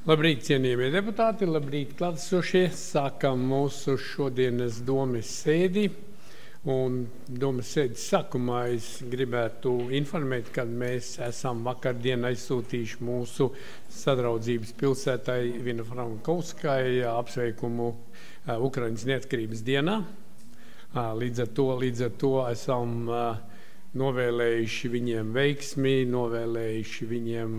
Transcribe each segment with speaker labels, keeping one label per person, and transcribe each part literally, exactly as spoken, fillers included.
Speaker 1: Labrīt, cienījamie deputāti, labrīt, klātesošie. Sākam mūsu šodienas domes sēdi. Un domes sēdes sākumā es gribētu informēt, ka mēs esam vakardien aizsūtījuši mūsu sadraudzības pilsētai Ivina Frankovskai apsveikumu Ukrainas neatkarības dienā. Līdz ar to, līdz ar to esam novēlējuši viņiem veiksmi, novēlējuši viņiem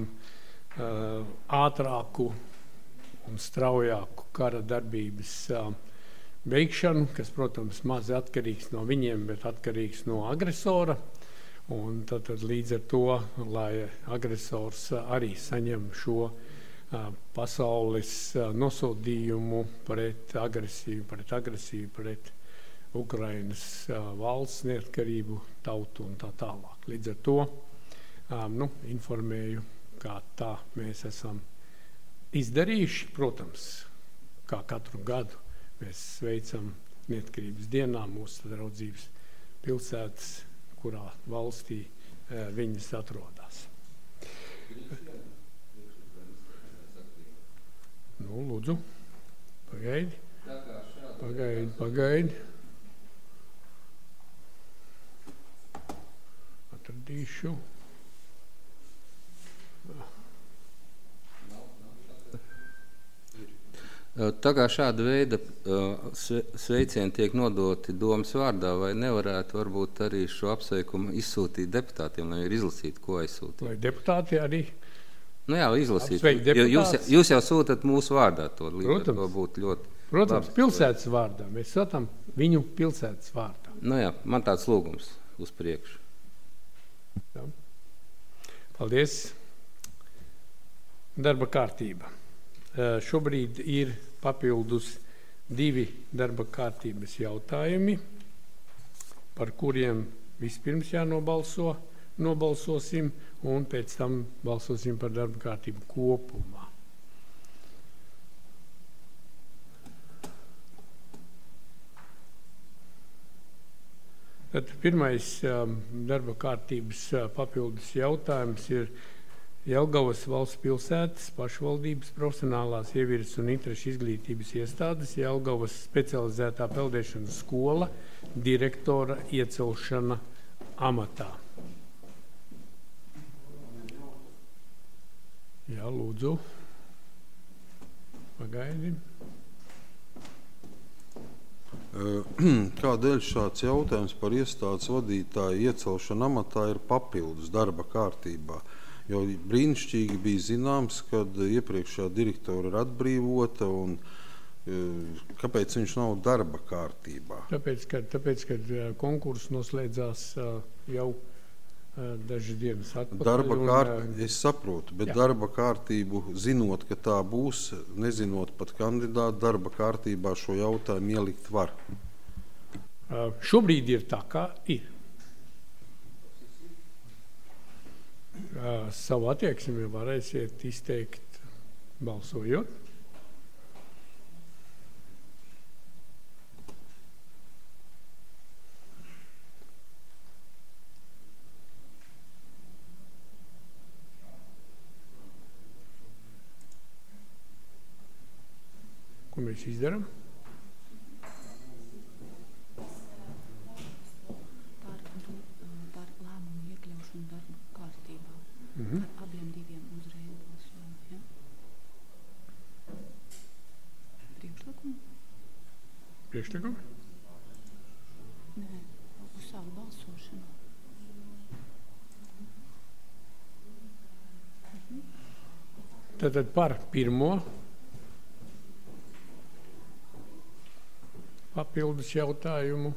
Speaker 1: ātrāku un straujāku kara darbības veikšanu, kas, protams, maz atkarīgs no viņiem, bet atkarīgs no agresora. Un tad, tad līdz ar to, lai agresors arī saņem šo pasaules nosodījumu pret agresiju, pret agresiju, pret Ukrainas valsts neatkarību, tautu un tā tālāk. Līdz ar to nu, informēju, kā tā mēs esam izdarījuši. Protams, kā katru gadu mēs sveicam neatkarības dienā mūsu sadraudzības pilsētas, kurā valstī viņas atrodas. Nu, lūdzu, pagaidi, pagaidi, pagaidi. Atradīšu.
Speaker 2: Tā kā šāda veida sveicieni tiek nodoti domas vārdā, vai nevarētu varbūt arī šo apsveikumu izsūtīt deputātiem, lai ir izlasīt, ko aizsūtīt?
Speaker 1: Lai deputāti arī
Speaker 2: nu jā, izlasīt. Jūs, jūs jau sūtat mūsu vārdā to, līdz ar to būtu ļoti
Speaker 1: Protams,
Speaker 2: labs.
Speaker 1: Pilsētas vārdā. Mēs sūtam viņu pilsētas vārdā.
Speaker 2: Nu jā, man tāds lūgums uz priekšu.
Speaker 1: Jā. Paldies. Darba kārtība. Šobrīd ir papildus divi darba kārtības jautājumi, par kuriem vispirms jānobalso, nobalsosim, un pēc tam balsosim par darba kārtību kopumā. Tad pirmais darba kārtības papildus jautājums ir Jelgavas valsts pilsētas pašvaldības profesionālās ievirzes un interešu izglītības iestādes Jelgavas specializētā peldēšanas skola direktora iecelšana amatā. Jā, lūdzu. Pagaidi.
Speaker 3: Kādēļ šāds jautājums par iestādes vadītāju iecelšanu amatā ir papildus darba kārtībā? Jo brīnišķīgi bija zināms, kad iepriekšējā direktora ir atbrīvota un kāpēc viņš nav darba kārtībā?
Speaker 1: Tāpēc, kad, tāpēc, kad konkurss noslēdzās jau dažas dienas atpakaļ.
Speaker 3: Darba kārt, es saprotu, bet jā. Darba kārtību, zinot, ka tā būs, nezinot pat kandidātu, darba kārtībā šo jautājumu ielikt var.
Speaker 1: Šobrīd ir tā, kā ir. Savu attieksmi varēsiet izteikt balsojot. Ko mēs izdarām? Mhm.
Speaker 4: Ar abiem diviem uzreiz balsojam, ja? Priekšlikumu?
Speaker 1: Priekšlikumu?
Speaker 4: Nē, uz savu balsošanu. Mhm.
Speaker 1: Tātad par pirmo papildus jautājumu.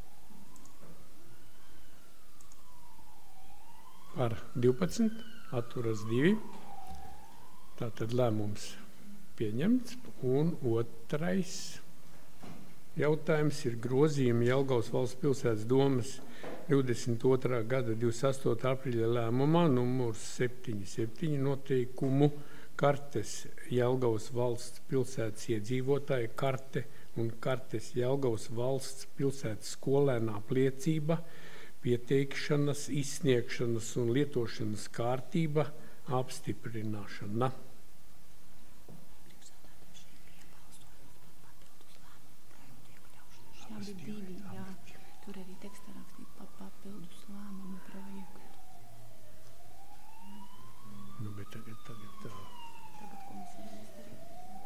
Speaker 1: Par divpadsmit, atturas divi. Tātad lēmums pieņemts. Un otrais jautājums ir grozījumi Jelgavas valsts pilsētas domes divdesmit otrā gada divdesmit astotā aprīļa lēmumā numurs septiņi septiņi noteikumu kartes Jelgavas valsts pilsētas iedzīvotāju karte un kartes Jelgavas valsts pilsētas skolēnā apliecība, pieteikšanas, izsniegšanas un lietošanas kārtība apstiprināšana.
Speaker 4: bija divi, jā. Tur arī tekstā rakstīt pa papildus lēmumu projektu.
Speaker 1: Nu, bet tagad, tagad tā.
Speaker 4: Tagad, ko mēs varam izdarīt?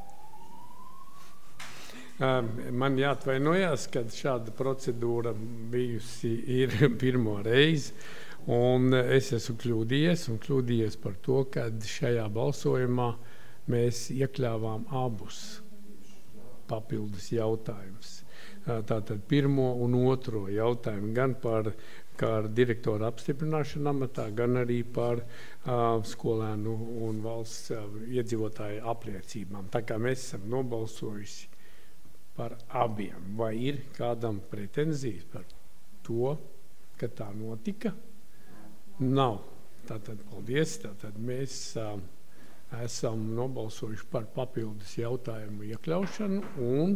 Speaker 1: Um, man jāatvainojās, kad šāda procedūra bijusi ir pirmo reizi, un es esmu kļūdījies, un kļūdījies par to, kad šajā balsojumā mēs iekļāvām abus papildus jautājumus. Tātad pirmo un otro jautājumu gan par kā direktora apstiprināšanu amatā, gan arī par uh, skolēnu un valsts uh, iedzīvotāju apliecībām. Tā kā mēs esam nobalsojusi par abiem. Vai ir kādam pretenzijas par to, ka tā notika? Nav. Tātad paldies. Tātad mēs uh, esam nobalsojuši par papildus jautājumu iekļaušanu un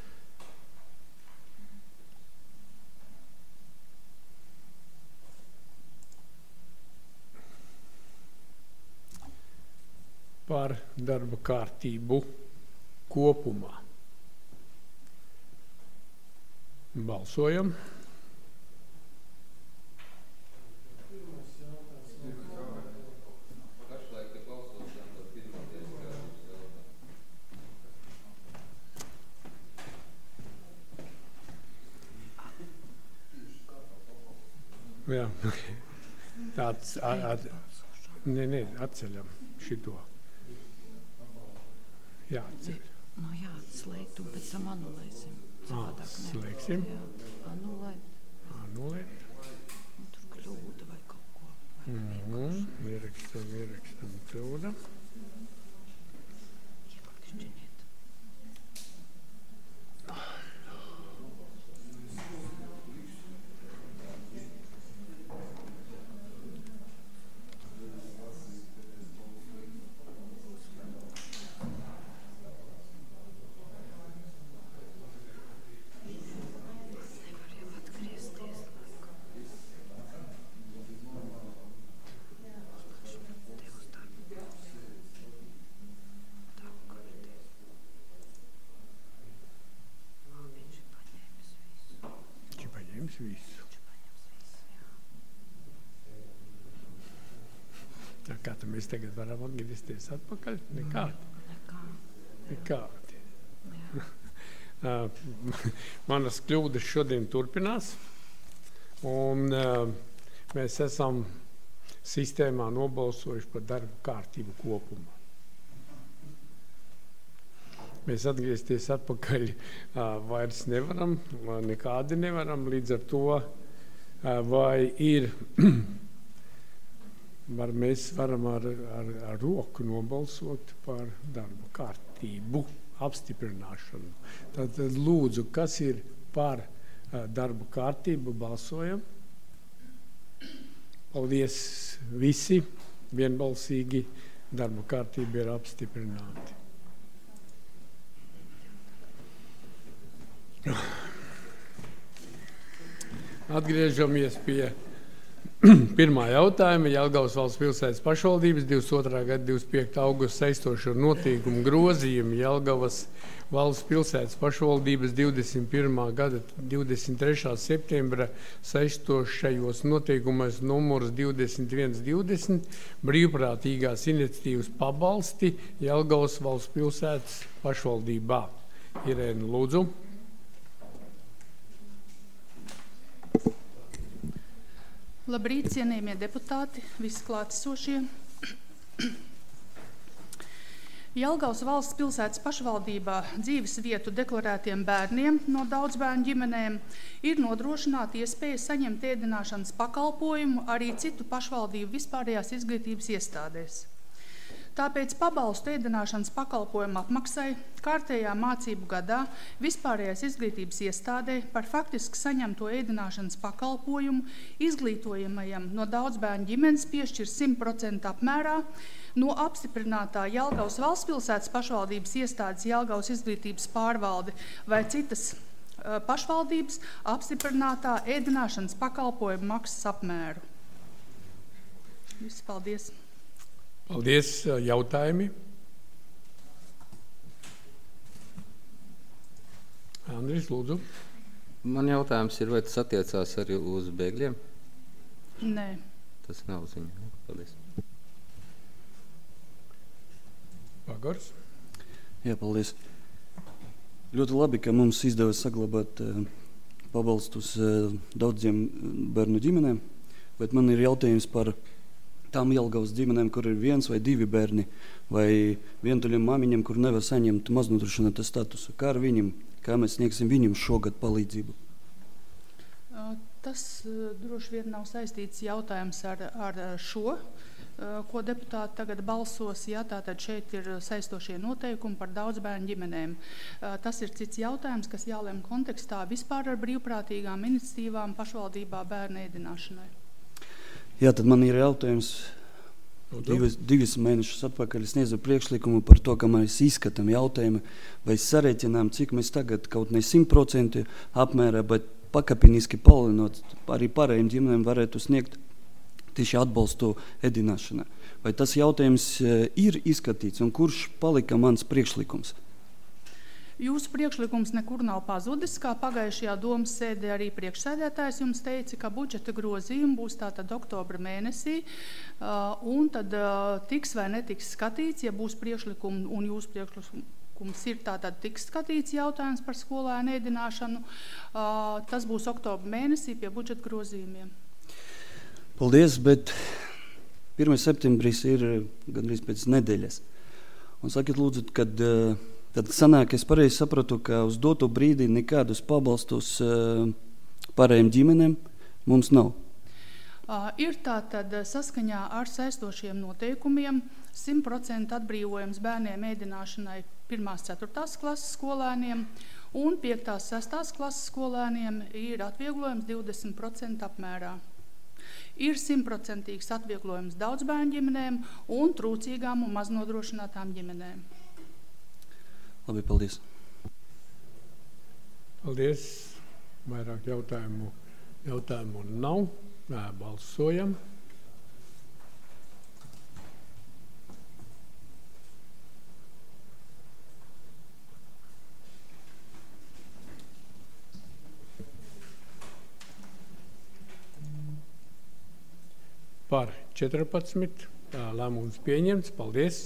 Speaker 1: par darba kārtību kopumā. Balsojam. Jā, tāds, at, ne, ne, atceļam šito. Jā, atceļ.
Speaker 4: No jā, slēgt un pēc tam anulēsim.
Speaker 1: Ā, slēgsim.
Speaker 4: Jā, anulēt.
Speaker 1: Anulēt.
Speaker 4: Un tur kļūda vai kaut ko.
Speaker 1: Mhm, ierakstam, ierakstam kļūda.
Speaker 4: Iepakšķiniet.
Speaker 1: Visu. Tā kā tā mēs tagad varam atgriezties atpakaļ? Nekādi. Nekādi. Manas kļūdas šodien turpinās, un uh, mēs esam sistēmā nobalsojuši par darbu kārtību kopumā. Mēs atgriezties atpakaļ uh, vairs nevaram, nekādi nevaram, līdz ar to, uh, vai ir, var, mēs varam ar, ar, ar roku nobalsot par darbu kārtību apstiprināšanu. Tātad lūdzu, kas ir par uh, darbu kārtību, balsojam. Paldies visi, vienbalsīgi darbu kārtība ir apstiprināti. Atgriežamies pie pirmā jautājuma. Jelgavas valsts pilsētas pašvaldības divdesmit otrā gada divdesmit piektā augusta saistošo noteikumu grozījumu Jelgavas valsts pilsētas pašvaldības divdesmit pirmā gada divdesmit trešā septembra saistošajos noteikumos numurs divdesmit viens divdesmit brīvprātīgās iniciatīvas pabalsti Jelgavas valsts pilsētas pašvaldībā. Irēna, lūdzu.
Speaker 5: Labrīt, cienījamie deputāti, visi klātesošie. Jelgavas valsts pilsētas pašvaldībā dzīves vietu deklarētiem bērniem no daudzbērnu ģimenēm ir nodrošināta iespēja saņemt ēdināšanas pakalpojumu arī citu pašvaldību vispārējās izglītības iestādēs. Tāpēc pabalstu ēdināšanas pakalpojumu apmaksai kārtējā mācību gadā vispārējās izglītības iestādē par faktiski saņemto ēdināšanas pakalpojumu izglītojamajam no daudzbērnu ģimenes piešķir simt procentu apmērā no apstiprinātā Jelgavas valsts pilsētas pašvaldības iestādes Jelgavas izglītības pārvalde vai citas uh, pašvaldības apstiprinātā ēdināšanas pakalpojumu maksas apmēru. Viss, paldies!
Speaker 1: Paldies. Jautājumi? Andris, lūdzu.
Speaker 2: Man jautājums ir, vai tas attiecās arī uz bēgļiem?
Speaker 5: Nē.
Speaker 2: Tas nav ziņā. Paldies.
Speaker 1: Pagars.
Speaker 6: Jā, paldies. Ļoti labi, ka mums izdevās saglabāt uh, pabalstus uh, daudziem bērnu ģimenēm, bet man ir jautājums par tām Jelgavas ģimenēm, kur ir viens vai divi bērni, vai vientuļiem māmiņiem, kur nevar saņemt maznodrošināta statusu. Kā ar viņiem, kā mēs sniegsim viņiem šogad palīdzību?
Speaker 5: Tas droši vien nav saistīts jautājums ar, ar šo, ko deputāti tagad balsos. Jā, tātad šeit ir saistošie noteikumi par daudzbērnu ģimenēm. Tas ir cits jautājums, kas jālem kontekstā vispār ar brīvprātīgām iniciatīvām pašvaldībā bērnu ēdināšanai.
Speaker 6: Jā, tad man ir jautājums. Divas, divas mēnešus atpakaļ sniedzu priekšlikumu par to, ka mēs izskatām jautājumu, vai sarēķinām, cik mēs tagad kaut ne simt procenti apmērā, bet pakāpeniski palielinot arī pārējiem ģimenēm varētu sniegt tieši atbalstu ēdināšanā. Vai tas jautājums ir izskatīts un kurš palika mans priekšlikums?
Speaker 5: Jūsu priekšlikums nekur nav pazudis, kā pagājušajā domas sēdē arī priekšsēdētājs jums teica, ka budžeta grozījumi būs tātad oktobra mēnesī, un tad tiks vai netiks skatīts, ja būs priekšlikumi un jūsu priekšlikums ir tātad tiks skatīts jautājums par skolēnu ēdināšanu, tas būs oktobra mēnesī pie budžeta grozījumiem.
Speaker 6: Paldies, bet pirmais septembris ir gandrīz pēc nedēļas. Un sakiet lūdzu, kad tad sanāk, es pareizi sapratu, ka uz doto brīdi nekādus pabalstus pārējiem ģimenēm mums nav.
Speaker 5: Uh, ir tātad saskaņā ar saistošiem noteikumiem simt procenti atbrīvojums bērniem ēdināšanai pirmās ceturtās klases skolēniem un piektās sestās klases skolēniem ir atvieglojums divdesmit procenti apmērā. Ir simtprocentīgs atvieglojums daudzbērnu ģimenēm un trūcīgām un maznodrošinātām ģimenēm.
Speaker 6: Labi, paldies.
Speaker 1: Paldies. Vairāk jautājumu, jautājumu nav. Nē, balsojam. Par četrpadsmit. Lēmums pieņemts. Paldies.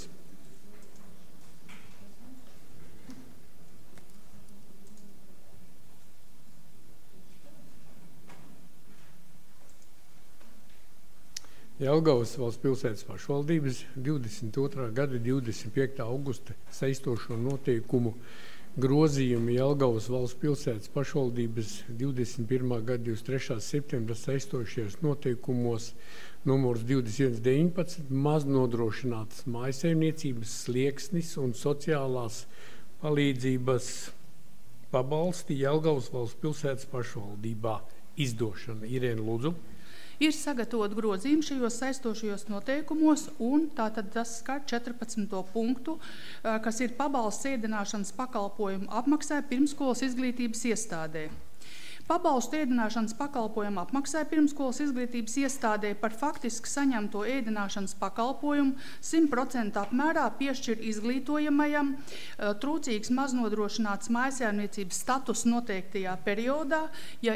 Speaker 1: Jelgavas valsts pilsētas pašvaldības divdesmit otrā gada divdesmit piektā augusta saistošo noteikumu grozījumi Jelgavas valsts pilsētas pašvaldības divdesmit pirmā gada divdesmit trešā septembra saistošajos noteikumos numurs divdesmit viens deviņpadsmit maznodrošinātas mājsaimniecības slieksnis un sociālās palīdzības pabalsti Jelgavas valsts pilsētas pašvaldībā izdošana. Irēna, lūdzu.
Speaker 5: Ir sagatavot grozījumi šajos saistošajos noteikumos, un tātad tas skar četrpadsmito punktu, kas ir pabalsts ēdināšanas pakalpojumu apmaksai pirmsskolas izglītības iestādē. Pabalstu ēdināšanas pakalpojumu apmaksai pirmsskolas izglītības iestādē par faktiski saņemto ēdināšanas pakalpojumu simt procenti apmērā piešķir izglītojamajam trūcīgs maznodrošināts mājsaimniecības status noteiktajā periodā, ja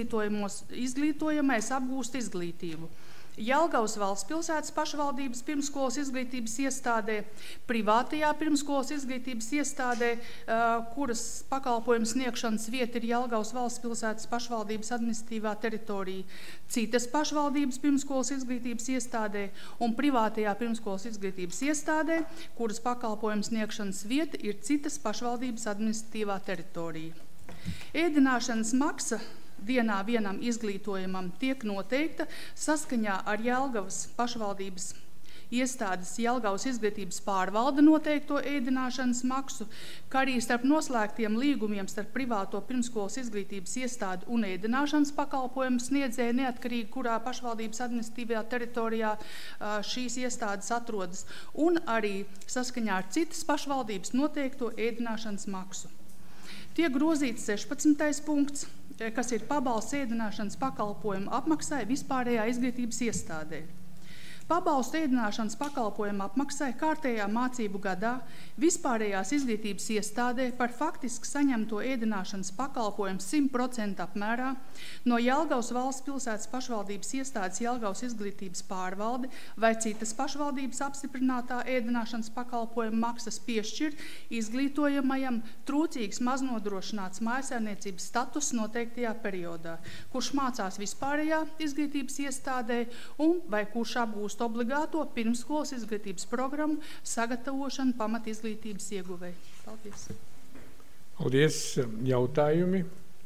Speaker 5: izglītojamais apgūst izglītību. Jelgavas valsts pilsētas pašvaldības pirmsskolas izglītības iestādē, privātajā pirmsskolas izglītības iestādē, kuras pakalpojumu sniegšanas vieta ir Jelgavas valsts pilsētas pašvaldības administratīvā teritorija, citas pašvaldības pirmsskolas izglītības iestādē un privātajā pirmsskolas izglītības iestādē, kuras pakalpojumu sniegšanas vieta ir citas pašvaldības administratīvā teritorija. Ēdināšanas maksa dienā vienam izglītojumam tiek noteikta saskaņā ar Jelgavas pašvaldības iestādes Jelgavas izglītības pārvalde noteikto ēdināšanas maksu, kā arī starp noslēgtiem līgumiem starp privāto pirmsskolas izglītības iestādi un ēdināšanas pakalpojumu sniedzēju neatkarīgi, kurā pašvaldības administratīvajā teritorijā šīs iestādes atrodas, un arī saskaņā ar citas pašvaldības noteikto ēdināšanas maksu. Tiek grozīts sešpadsmitais punkts, kas ir pabalsts ēdināšanas pakalpojumu apmaksai vispārējā izglītības iestādē. Pabalstu ēdināšanas pakalpojumu apmaksai kārtējā mācību gadā vispārējās izglītības iestādē par faktiski saņemto ēdināšanas pakalpojumu simt procentu apmērā no Jelgavas valsts pilsētas pašvaldības iestādes Jelgavas izglītības pārvalde vai citas pašvaldības apstiprinātā ēdināšanas pakalpojumu maksas piešķir izglītojamajam trūcīgs maznodrošināts mājsaimniecības status noteiktajā periodā, kurš mācās vispārējā izglītības iestādē un vai kurš apgūst obligāto pirmsskolas izglītības programmu sagatavošanu pamat izglītības ieguvēji. Paldies.
Speaker 1: Paldies. Jautājumi?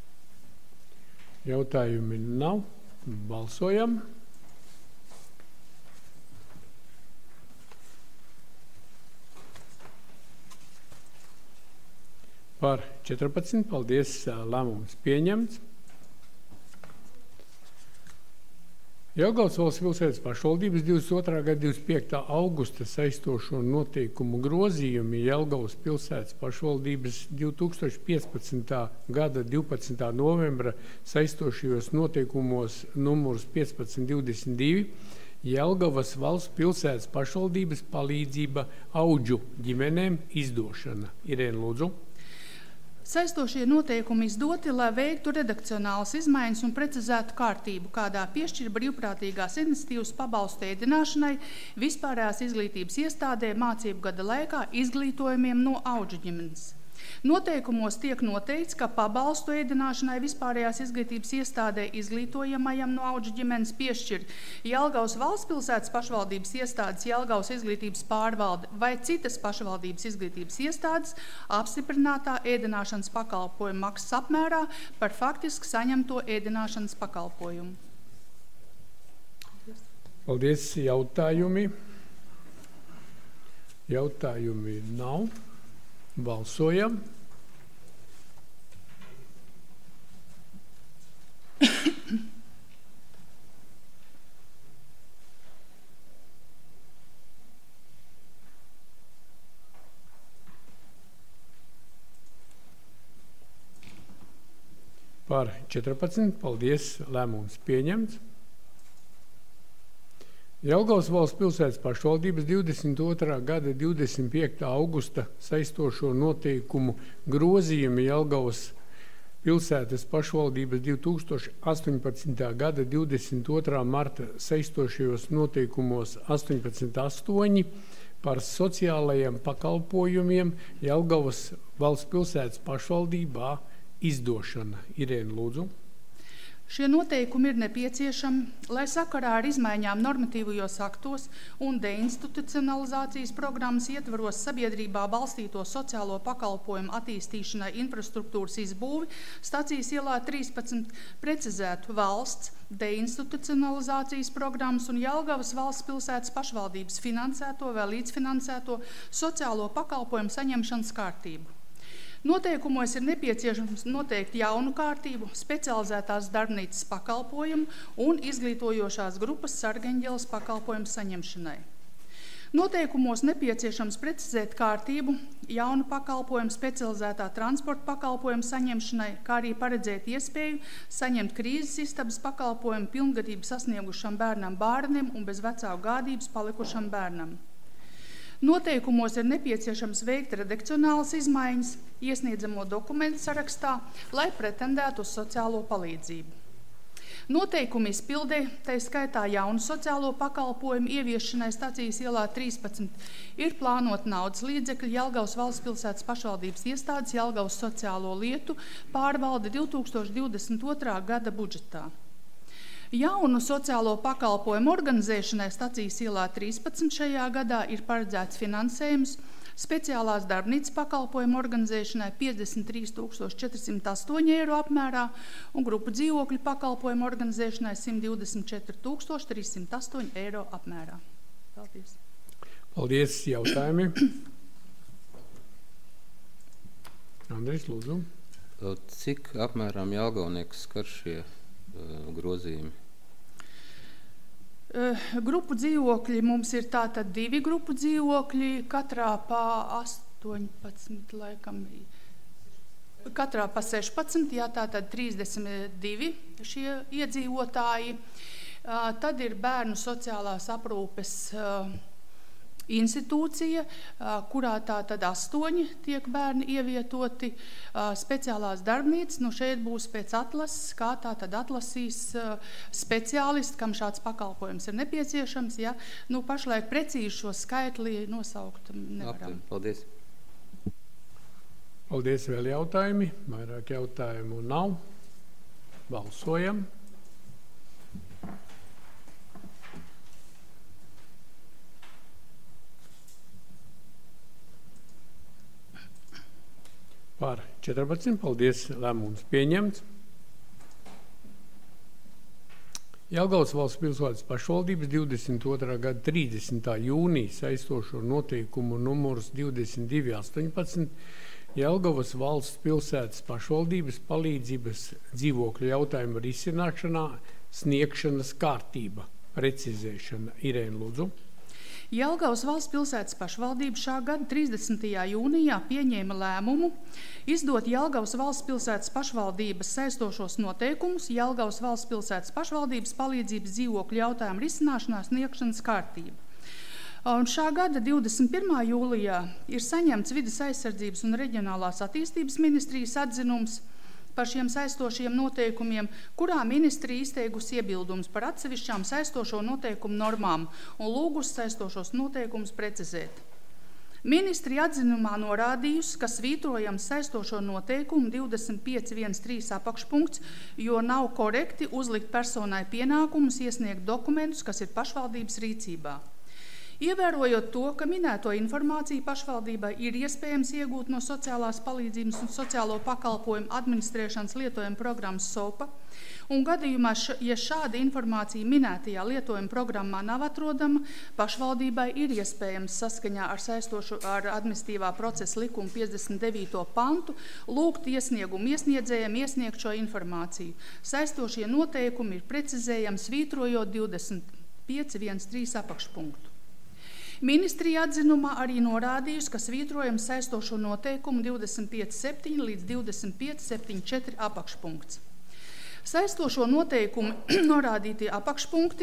Speaker 1: Jautājumi nav. Balsojam. Par četrpadsmit. Paldies. Lēmums pieņemts. Jelgavas valsts pilsētas pašvaldības divdesmit otrā gada divdesmit piektā augusta saistošo noteikumu grozījumi Jelgavas pilsētas pašvaldības divi tūkstoši piecpadsmitā gada divpadsmitā novembra saistošajos noteikumos numurs piecpadsmit divdesmit divi Jelgavas valsts pilsētas pašvaldības palīdzība audžu ģimenēm izdošana. Irēna, lūdzu.
Speaker 5: Saistošie noteikumi izdoti, lai veiktu redakcionālas izmaiņas un precizētu kārtību, kādā piešķir brīvprātīgās iniciatīvas pabalstu ēdināšanai vispārējās izglītības iestādē mācību gada laikā izglītojumiem no audžu ģimenes. Noteikumos tiek noteikts, ka pabalstu ēdināšanai vispārējās izglītības iestādē izglītojamajam no audžu ģimenes piešķir Jelgavas valsts pilsētas pašvaldības iestādes Jelgavas izglītības pārvalde vai citas pašvaldības izglītības iestādes apstiprinātā ēdināšanas pakalpojuma maksas apmērā par faktiski saņemto ēdināšanas pakalpojumu.
Speaker 1: Paldies. Jautājumi? Jautājumi nav. Balsojam. Par četrpadsmit. Paldies. Lēmums pieņemts. Jelgavas valsts pilsētas pašvaldības divdesmit otrā gada divdesmit piektā augusta saistošo noteikumu grozījumi Jelgavas pilsētas pašvaldības divi tūkstoši astoņpadsmitā gada divdesmit otrā marta saistošajos noteikumos astoņpadsmit astoņi par sociālajiem pakalpojumiem Jelgavas valsts pilsētas pašvaldībā izdošana. Irēna, lūdzu.
Speaker 5: Šie noteikumi ir nepieciešami, lai sakarā ar izmaiņām normatīvajos aktos un deinstitucionalizācijas programmas ietvaros sabiedrībā balstīto sociālo pakalpojumu attīstīšanai infrastruktūras izbūvi Stacijas ielā trīspadsmit precizētu valsts, deinstitucionalizācijas programmas un Jelgavas valsts pilsētas pašvaldības finansēto vai līdzfinansēto sociālo pakalpojumu saņemšanas kārtību. Noteikumos ir nepieciešams noteikt jaunu kārtību, specializētās darbnīcas pakalpojumu un izglītojošās grupas sargeņģeles pakalpojumu saņemšanai. Noteikumos nepieciešams precizēt kārtību, jaunu pakalpojumu specializētā transporta pakalpojumu saņemšanai, kā arī paredzēt iespēju saņemt krīzes istabas pakalpojumu pilngadību sasniegušam bērnam bārnim un bez vecāku gādības palikušam bērnam. Noteikumos ir nepieciešams veikt redakcionālas izmaiņas iesniedzamo dokumentu sarakstā, lai pretendētu uz sociālo palīdzību. Noteikumi izpildē, tai skaitā jaunu sociālo pakalpojumu ieviešanai Stacijas ielā trīspadsmit, ir plānot naudas līdzekļi Jelgavas valsts pilsētas pašvaldības iestādes Jelgavas sociālo lietu pārvalde divi tūkstoši divdesmit otrā gada budžetā. Jaunu sociālo pakalpojumu organizēšanai Stacijas ielā trīspadsmit šajā gadā ir paredzēts finansējums speciālās darbnīcas pakalpojumu organizēšanai piecdesmit trīs tūkstoši četri simti astoņi eiro apmērā un grupu dzīvokļu pakalpojumu organizēšanai simt divdesmit četri tūkstoši trīs simti astoņi eiro apmērā. Paldies.
Speaker 1: Paldies. Jautājumi? Andrejs, lūdzu.
Speaker 2: Cik apmēram jelgavniekus skar šie uh, grozījumi?
Speaker 5: Grupu dzīvokļi mums ir tātad divi grupu dzīvokļi, katrā pa astoņpadsmit laikam, katrā pa sešpadsmit, jā, tātad trīsdesmit divi šie iedzīvotāji. Tad ir bērnu sociālās aprūpes institūcija, kurā tā tad astoņi tiek bērni ievietoti, speciālās darbnīcas. Nu šeit būs pēc atlases, kā tā tad atlasīs speciālisti, kam šāds pakalpojums ir nepieciešams. Ja? Nu, pašlaik precīzi šo skaitli nosaukt nevaram.
Speaker 2: Paldies.
Speaker 1: Paldies, vēl jautājumi. Vairāk jautājumu nav. Balsojam. Par četrpadsmit. Paldies, lēmums pieņemts. Jelgavas valsts pilsētas pašvaldības divdesmit otrā gada trīsdesmitā jūnija saistošo noteikumu numurs divdesmit divi astoņpadsmit Jelgavas valsts pilsētas pašvaldības palīdzības dzīvokļu jautājumu risināšanā sniegšanas kārtība, precizēšana. Irēna, lūdzu.
Speaker 5: Jelgavas valsts pilsētas pašvaldība šā gada trīsdesmitajā jūnijā pieņēma lēmumu izdot Jelgavas valsts pilsētas pašvaldības saistošos noteikumus Jelgavas valsts pilsētas pašvaldības palīdzības dzīvokļu jautājumu risināšanā sniegšanas kārtība. Un šā gada divdesmit pirmā jūlijā ir saņemts Vides aizsardzības un reģionālās attīstības ministrijas atzinums par šiem saistošiem noteikumiem, kurā ministrija izteigusi iebildumus par atsevišķām saistošo noteikumu normām un lūgus saistošos noteikumus precizēt. Ministrija atzinumā norādījusi, ka svītrojams saistošo noteikumu divdesmit pieci trīsdesmit apakšpunkts, jo nav korekti uzlikt personai pienākumus iesniegt dokumentus, kas ir pašvaldības rīcībā. Ievērojot to, ka minēto informāciju pašvaldībai ir iespējams iegūt no sociālās palīdzības un sociālo pakalpojumu administrēšanas lietojuma programmas SOPA, un gadījumā, ja šāda informācija minētajā lietojuma programmā nav atrodama, pašvaldībai ir iespējams saskaņā ar saistošu ar administratīvā procesa likuma piecdesmit devīto pantu lūgt iesniegumu iesniedzējiem iesniegt šo informāciju. Saistošie noteikumi ir precizējami svītrojot divdesmit pieci trīsdesmit apakšpunktu. Ministrija atzinumā arī norādījusi, ka svītrojams saistošo noteikumu divdesmit pieci septiņi līdz divdesmit pieci septiņi četri apakšpunkts. Saistošo noteikumu norādītie apakšpunkti,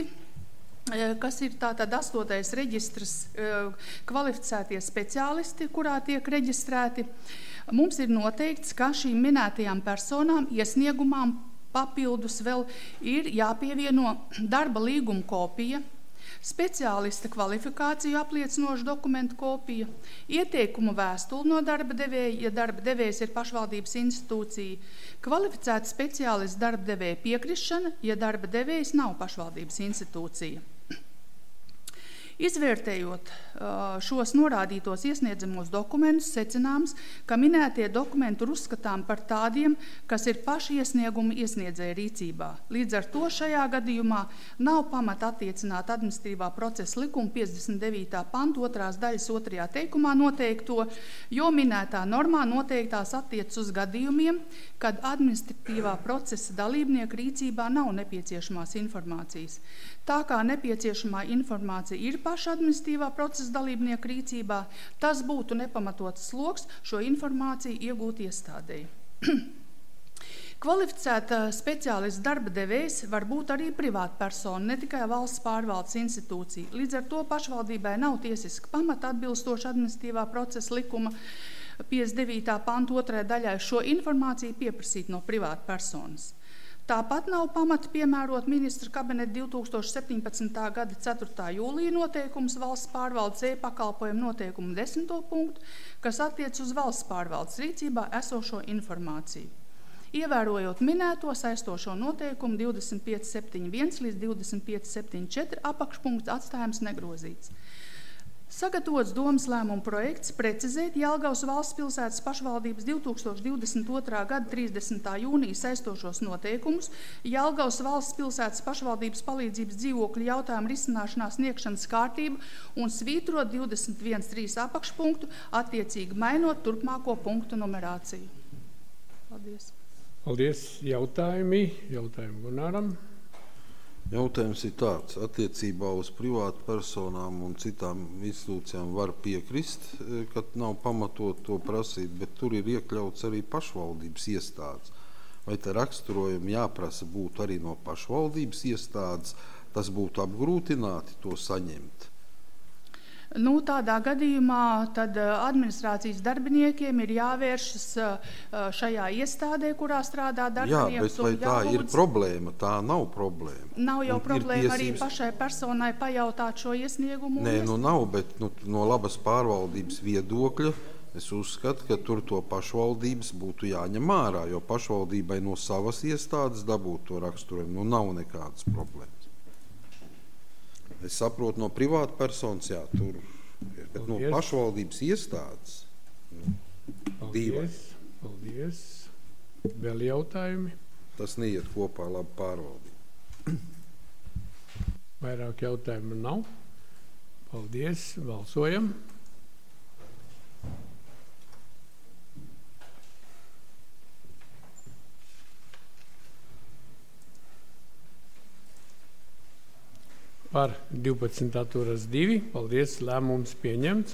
Speaker 5: kas ir tātad astotais reģistrs kvalificētie speciālisti, kurā tiek reģistrēti, mums ir noteikts, ka šīm minētajām personām iesniegumām papildus vēl ir jāpievieno darba līguma kopija, speciālista kvalifikāciju apliecinošu dokumentu kopija, ieteikumu vēstuli no darba devēja, ja darba devējs ir pašvaldības institūcija, kvalificēta speciālista darba devēja piekrišana, ja darba devējs nav pašvaldības institūcija. Izvērtējot šos norādītos iesniedzamos dokumentus, secināms, ka minētie dokumenti ir uzskatām par tādiem, kas ir paši iesniegumi iesniedzēja rīcībā. Līdz ar to šajā gadījumā nav pamata attiecināt administratīvā procesa likuma piecdesmit devītā panta otrās daļas otrajā teikumā noteikto, jo minētā normā noteiktās attiec uz gadījumiem, kad administratīvā procesa dalībnieku rīcībā nav nepieciešamās informācijas. Tā kā nepieciešamā informācija ir paša administratīvā procesa dalībnieku rīcībā, tas būtu nepamatots sloks šo informāciju iegūt iestādēji. Kvalificēta speciālista darba devējs var būt arī privāta persona, ne tikai valsts pārvaldes institūcija. Līdz ar to pašvaldībai nav tiesiska pamata atbilstoša administratīvā procesa likuma piecdesmit devītā panta otrajā daļā šo informāciju pieprasīt no privāta personas. Tāpat nav pamata piemērot ministra kabineta divi tūkstoši septiņpadsmitā gada ceturtā jūlija noteikums valsts pārvaldes e-pakalpojumu noteikumu desmito punktu, kas attiec uz valsts pārvaldes rīcībā esošo informāciju. Ievērojot minēto saistošo noteikumu divdesmit pieci septiņi viens līdz divdesmit pieci septiņi četri apakšpunkts atstājums negrozīts. Sagatavots domas lēmuma projekts precizēt Jelgavas valsts pilsētas pašvaldības divi tūkstoši divdesmit otrā gada trīsdesmitā jūnija saistošos noteikumus Jelgavas valsts pilsētas pašvaldības palīdzības dzīvokļu jautājumu risināšanā sniegšanas kārtību un svītrot divdesmit viens trīsdesmit apakšpunktu, attiecīgi mainot turpmāko punktu numerāciju. Paldies.
Speaker 1: Paldies. Jautājumi. Jautājumi Gunaram.
Speaker 3: Jautājums ir tāds, attiecībā uz privātu personām un citām institūcijām var piekrist, ka nav pamatot to prasīt, bet tur ir iekļauts arī pašvaldības iestādes. Vai te raksturojumi jāprasa būt arī no pašvaldības iestādes, tas būtu apgrūtināti to saņemt.
Speaker 5: Nu, tādā gadījumā tad administrācijas darbiniekiem ir jāvēršas šajā iestādē, kurā strādā darbinieks.
Speaker 3: Jā, bet vai tā jālūdz... ir problēma? Tā nav problēma.
Speaker 5: Nav jau
Speaker 3: un
Speaker 5: problēma
Speaker 3: tiesības...
Speaker 5: arī pašai personai pajautāt šo iesniegumu?
Speaker 3: Nē, nu nav, bet nu, no labas pārvaldības viedokļa es uzskatu, ka tur to pašvaldības būtu jāņem ārā, jo pašvaldībai no savas iestādes dabūt to raksturojumu, nu nav nekādas problēmas. Es saprotu no privāta personas, jā, tur ir, bet paldies. No pašvaldības iestādes nu, dīvaini.
Speaker 1: Paldies. Vēl jautājumi?
Speaker 3: Tas neiet kopā labi pārvaldību.
Speaker 1: Vairāk jautājumu nav. Paldies. Balsojam. Par divpadsmit atturas divi. Paldies, lēmums pieņemts.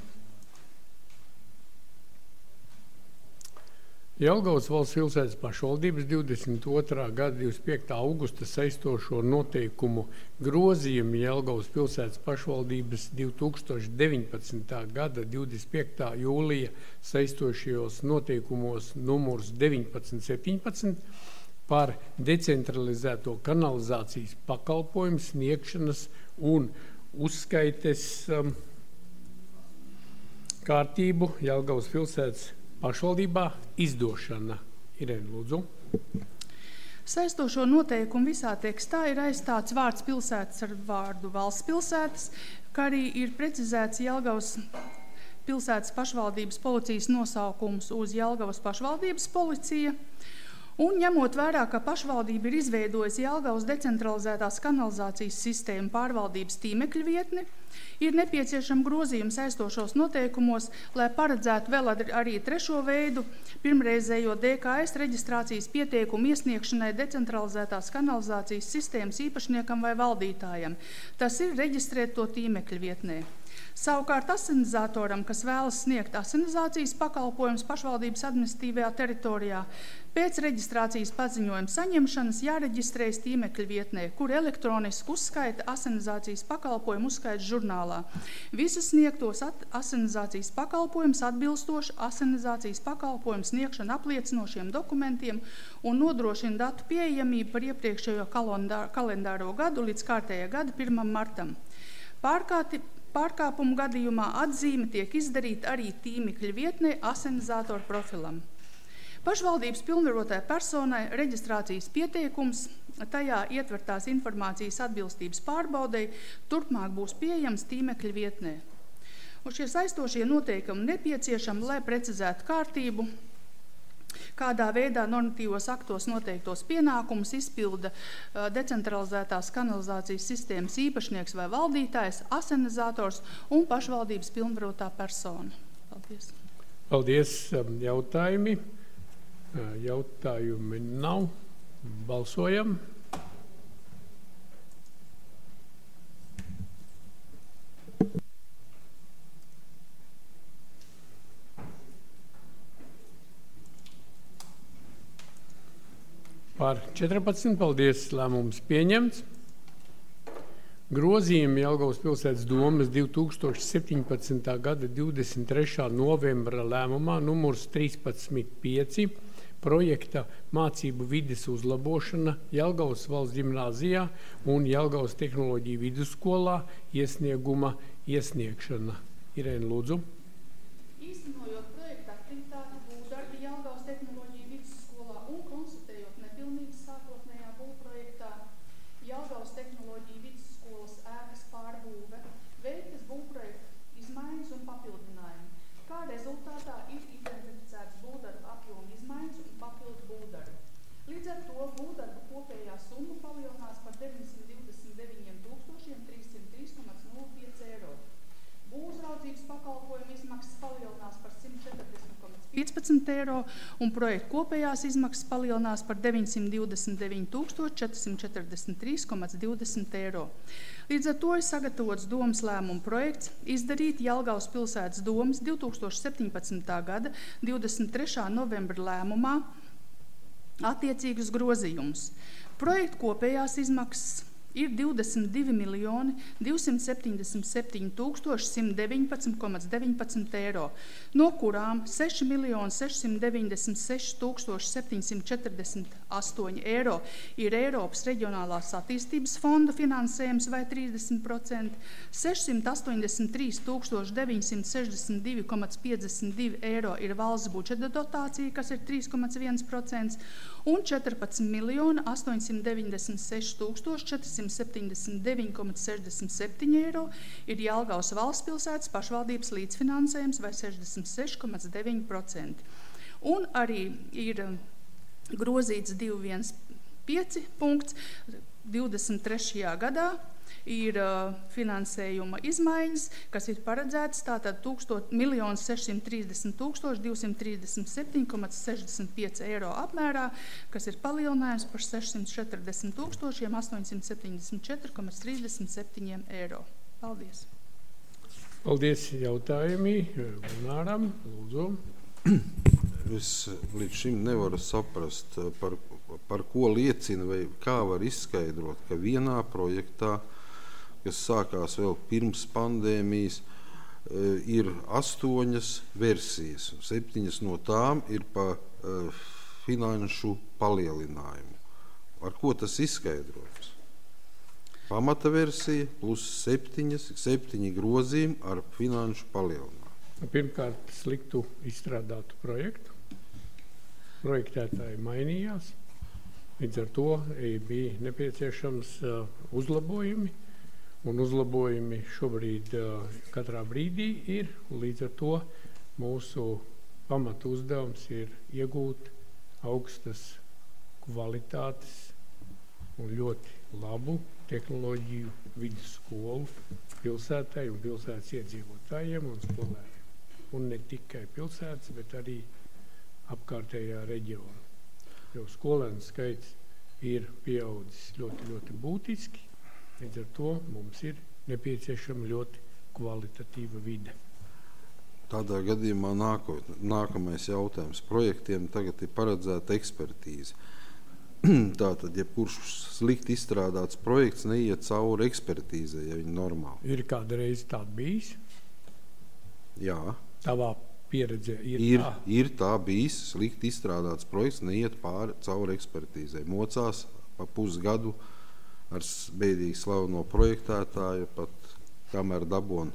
Speaker 1: Jelgavas valsts pilsētas pašvaldības divdesmit otrā gada divdesmit piektā augusta saistošo noteikumu grozījumu Jelgavas pilsētas pašvaldības divi tūkstoši deviņpadsmitā gada divdesmit piektā jūlija saistošajos noteikumos numurs deviņpadsmit septiņpadsmit par decentralizēto kanalizācijas pakalpojumu sniegšanas un uzskaites um, kārtību Jelgavas pilsētas pašvaldībā izdošana. Irēna, lūdzu.
Speaker 5: Saistošo noteikumu visā tekstā ir aizstāts vārds pilsētas ar vārdu valsts pilsētas, kā arī ir precizēts Jelgavas pilsētas pašvaldības policijas nosaukums uz Jelgavas pašvaldības policija. Un ņemot vērā, ka pašvaldība ir izveidojusi Jelgavas decentralizētās kanalizācijas sistēmu pārvaldības tīmekļa vietni, ir nepieciešama grozījuma saistošos noteikumos, lai paredzētu vēl arī trešo veidu pirmreizējo D K S reģistrācijas pieteikumu iesniegšanai decentralizētās kanalizācijas sistēmas īpašniekam vai valdītājam. Tas ir reģistrēt to tīmekļa vietnē. Savukārt asinizatoram, kas vēlas sniegt asinizācijas pakalpojumus pašvaldības administratīvajā teritorijā, pēc reģistrācijas paziņojuma saņemšanas jāreģistrējas tīmekļa vietnē, kur elektroniski uzskaita asinizācijas pakalpojumu uzskaita žurnālā. Visus sniegtos asinizācijas pakalpojumus atbilstoši asinizācijas pakalpojumu sniegšanu apliecinošiem dokumentiem un nodrošina datu pieejamību par iepriekšējo kalendāro gadu līdz kārtējā gada pirmam martam. Pārkārti Pārkāpumu gadījumā atzīme tiek izdarīta arī tīmekļa vietnē asinizātoru profilam. Pašvaldības pilnvarotai personai reģistrācijas pieteikums, tajā ietvertās informācijas atbilstības pārbaudei, turpmāk būs pieejams tīmekļa vietnē. Un šie saistošie noteikumi nepieciešami, lai precizētu kārtību, kādā veidā normatīvos aktos noteiktos pienākumus izpilda uh, decentralizētās kanalizācijas sistēmas īpašnieks vai valdītājs, asinizators un pašvaldības pilnvarotā persona. Paldies.
Speaker 1: Paldies. Jautājumi? Jautājumi nav. Balsojam. Par četrpadsmit. Paldies. Lēmums pieņemts. Grozījumi Jelgavas pilsētas domes divi tūkstoši septiņpadsmitā gada divdesmit trešā novembra lēmumā numurs trīspadsmit pieci projekta mācību vides uzlabošana Jelgavas valsts ģimnāzijā un Jelgavas tehnoloģiju vidusskolā iesnieguma iesniegšana. Irēna, lūdzu.
Speaker 5: Īstenojot projekta aktivitāti būvdarbi Jelgavas tehnoloģiju vidusskolā un konstatējot nepilnības sākotnējā būvprojektā Jelgavas tehnoloģiju vidusskolas ēkas pārbūve, veiktas būvprojekta izmaiņas un papildinājumi. Kā rezultātā ir identificēts būvdarbu apjoma izmaiņas un papildu būvdarbu. Līdz ar to būvdarbu kopējā summa palielinās par deviņsimt divdesmit deviņi tūkstoši trīs simt trīs komats nulle pieci eiro. Būvuzraudzības pakalpojumu izmaksas palielinās par simt četrdesmit komats piecpadsmit eiro un projekta kopējās izmaksas palielinās par deviņsimt divdesmit deviņi tūkstoši četri simt četrdesmit trīs komats divdesmit eiro. Līdz ar to ir sagatavots domes lēmuma projekts izdarīt Jelgavas pilsētas domes divi tūkstoši septiņpadsmitā gada divdesmit trešā novembra lēmumā attiecīgus grozījumus. Projekta kopējās izmaksas ir divdesmit divi miljoni divsimt septiņdesmit septiņi tūkstoši simt deviņpadsmit komats deviņpadsmit eiro, no kurām seši miljoni sešsimt deviņdesmit seši tūkstoši septiņsimt četrdesmit astoņi eiro ir Eiropas reģionālās attīstības fonda finansējums vai trīsdesmit procenti, sešsimt astoņdesmit trīs tūkstoši deviņsimt sešdesmit divi komats piecdesmit divi eiro ir valsts budžeta dotācija, kas ir trīs komats viens procents, un četrpadsmit miljoni astoņsimt deviņdesmit seši tūkstoši četrsimt septiņdesmit deviņi komats sešdesmit septiņi eiro ir Jelgavas valsts pilsētas pašvaldības līdzfinansējums vai sešdesmit seši komats deviņi procenti. Un arī ir grozīts divsimt pieci punkts divdesmit trešajā gadā. Ir uh, finansējuma izmaiņas, kas ir paredzētas tātad miljons sešsimt trīsdesmit tūkstoši divsimt trīsdesmit septiņi komats sešdesmit pieci eiro apmērā, kas ir palielinājums par sešsimt četrdesmit tūkstošiem astoņsimt septiņdesmit četri komats trīsdesmit septiņi eiro. Paldies!
Speaker 1: Paldies jautājumi Gunāram, lūdzu.
Speaker 3: Es līdz šim nevaru saprast, par, par ko liecina vai kā var izskaidrot, ka vienā projektā, kas sākās vēl pirms pandēmijas, ir astoņas versijas. Septiņas no tām ir pa uh, finanšu palielinājumu. Ar ko tas izskaidrots? Pamata versija plus septiņas, septiņi grozījumi ar finanšu palielinājumu.
Speaker 1: Pirmkārt, sliktu izstrādātu projektu. Projektētāji mainījās. Līdz ar to bija nepieciešams uh, uzlabojumi. Un uzlabojumi šobrīd uh, katrā brīdī ir. Līdz ar to mūsu pamatu uzdevums ir iegūt augstas kvalitātes un ļoti labu tehnoloģiju vidusskolu pilsētai un pilsētas iedzīvotājiem un skolēniem. Un ne tikai pilsētas, bet arī apkārtējā reģiona. Jo skolēnu skaits ir pieaudzis ļoti, ļoti būtiski. Līdz ar to mums ir nepieciešama ļoti kvalitatīva vide.
Speaker 3: Tādā gadījumā nākot, nākamais jautājums. Projektiem tagad ir paredzēta ekspertīze. Tātad, ja kurš slikti izstrādāts projekts neiet cauri ekspertīzē, ja viņi normāli.
Speaker 1: Ir kādreiz tāda bijis?
Speaker 3: Jā.
Speaker 1: Tavā pieredzē ir,
Speaker 3: ir
Speaker 1: tā?
Speaker 3: Ir tā bijis, slikti izstrādāts projekts neiet pāri cauri ekspertīzē. Mocās pa pusgadu ar beidīgi slaveno projektētāju, pat kamēr dabon.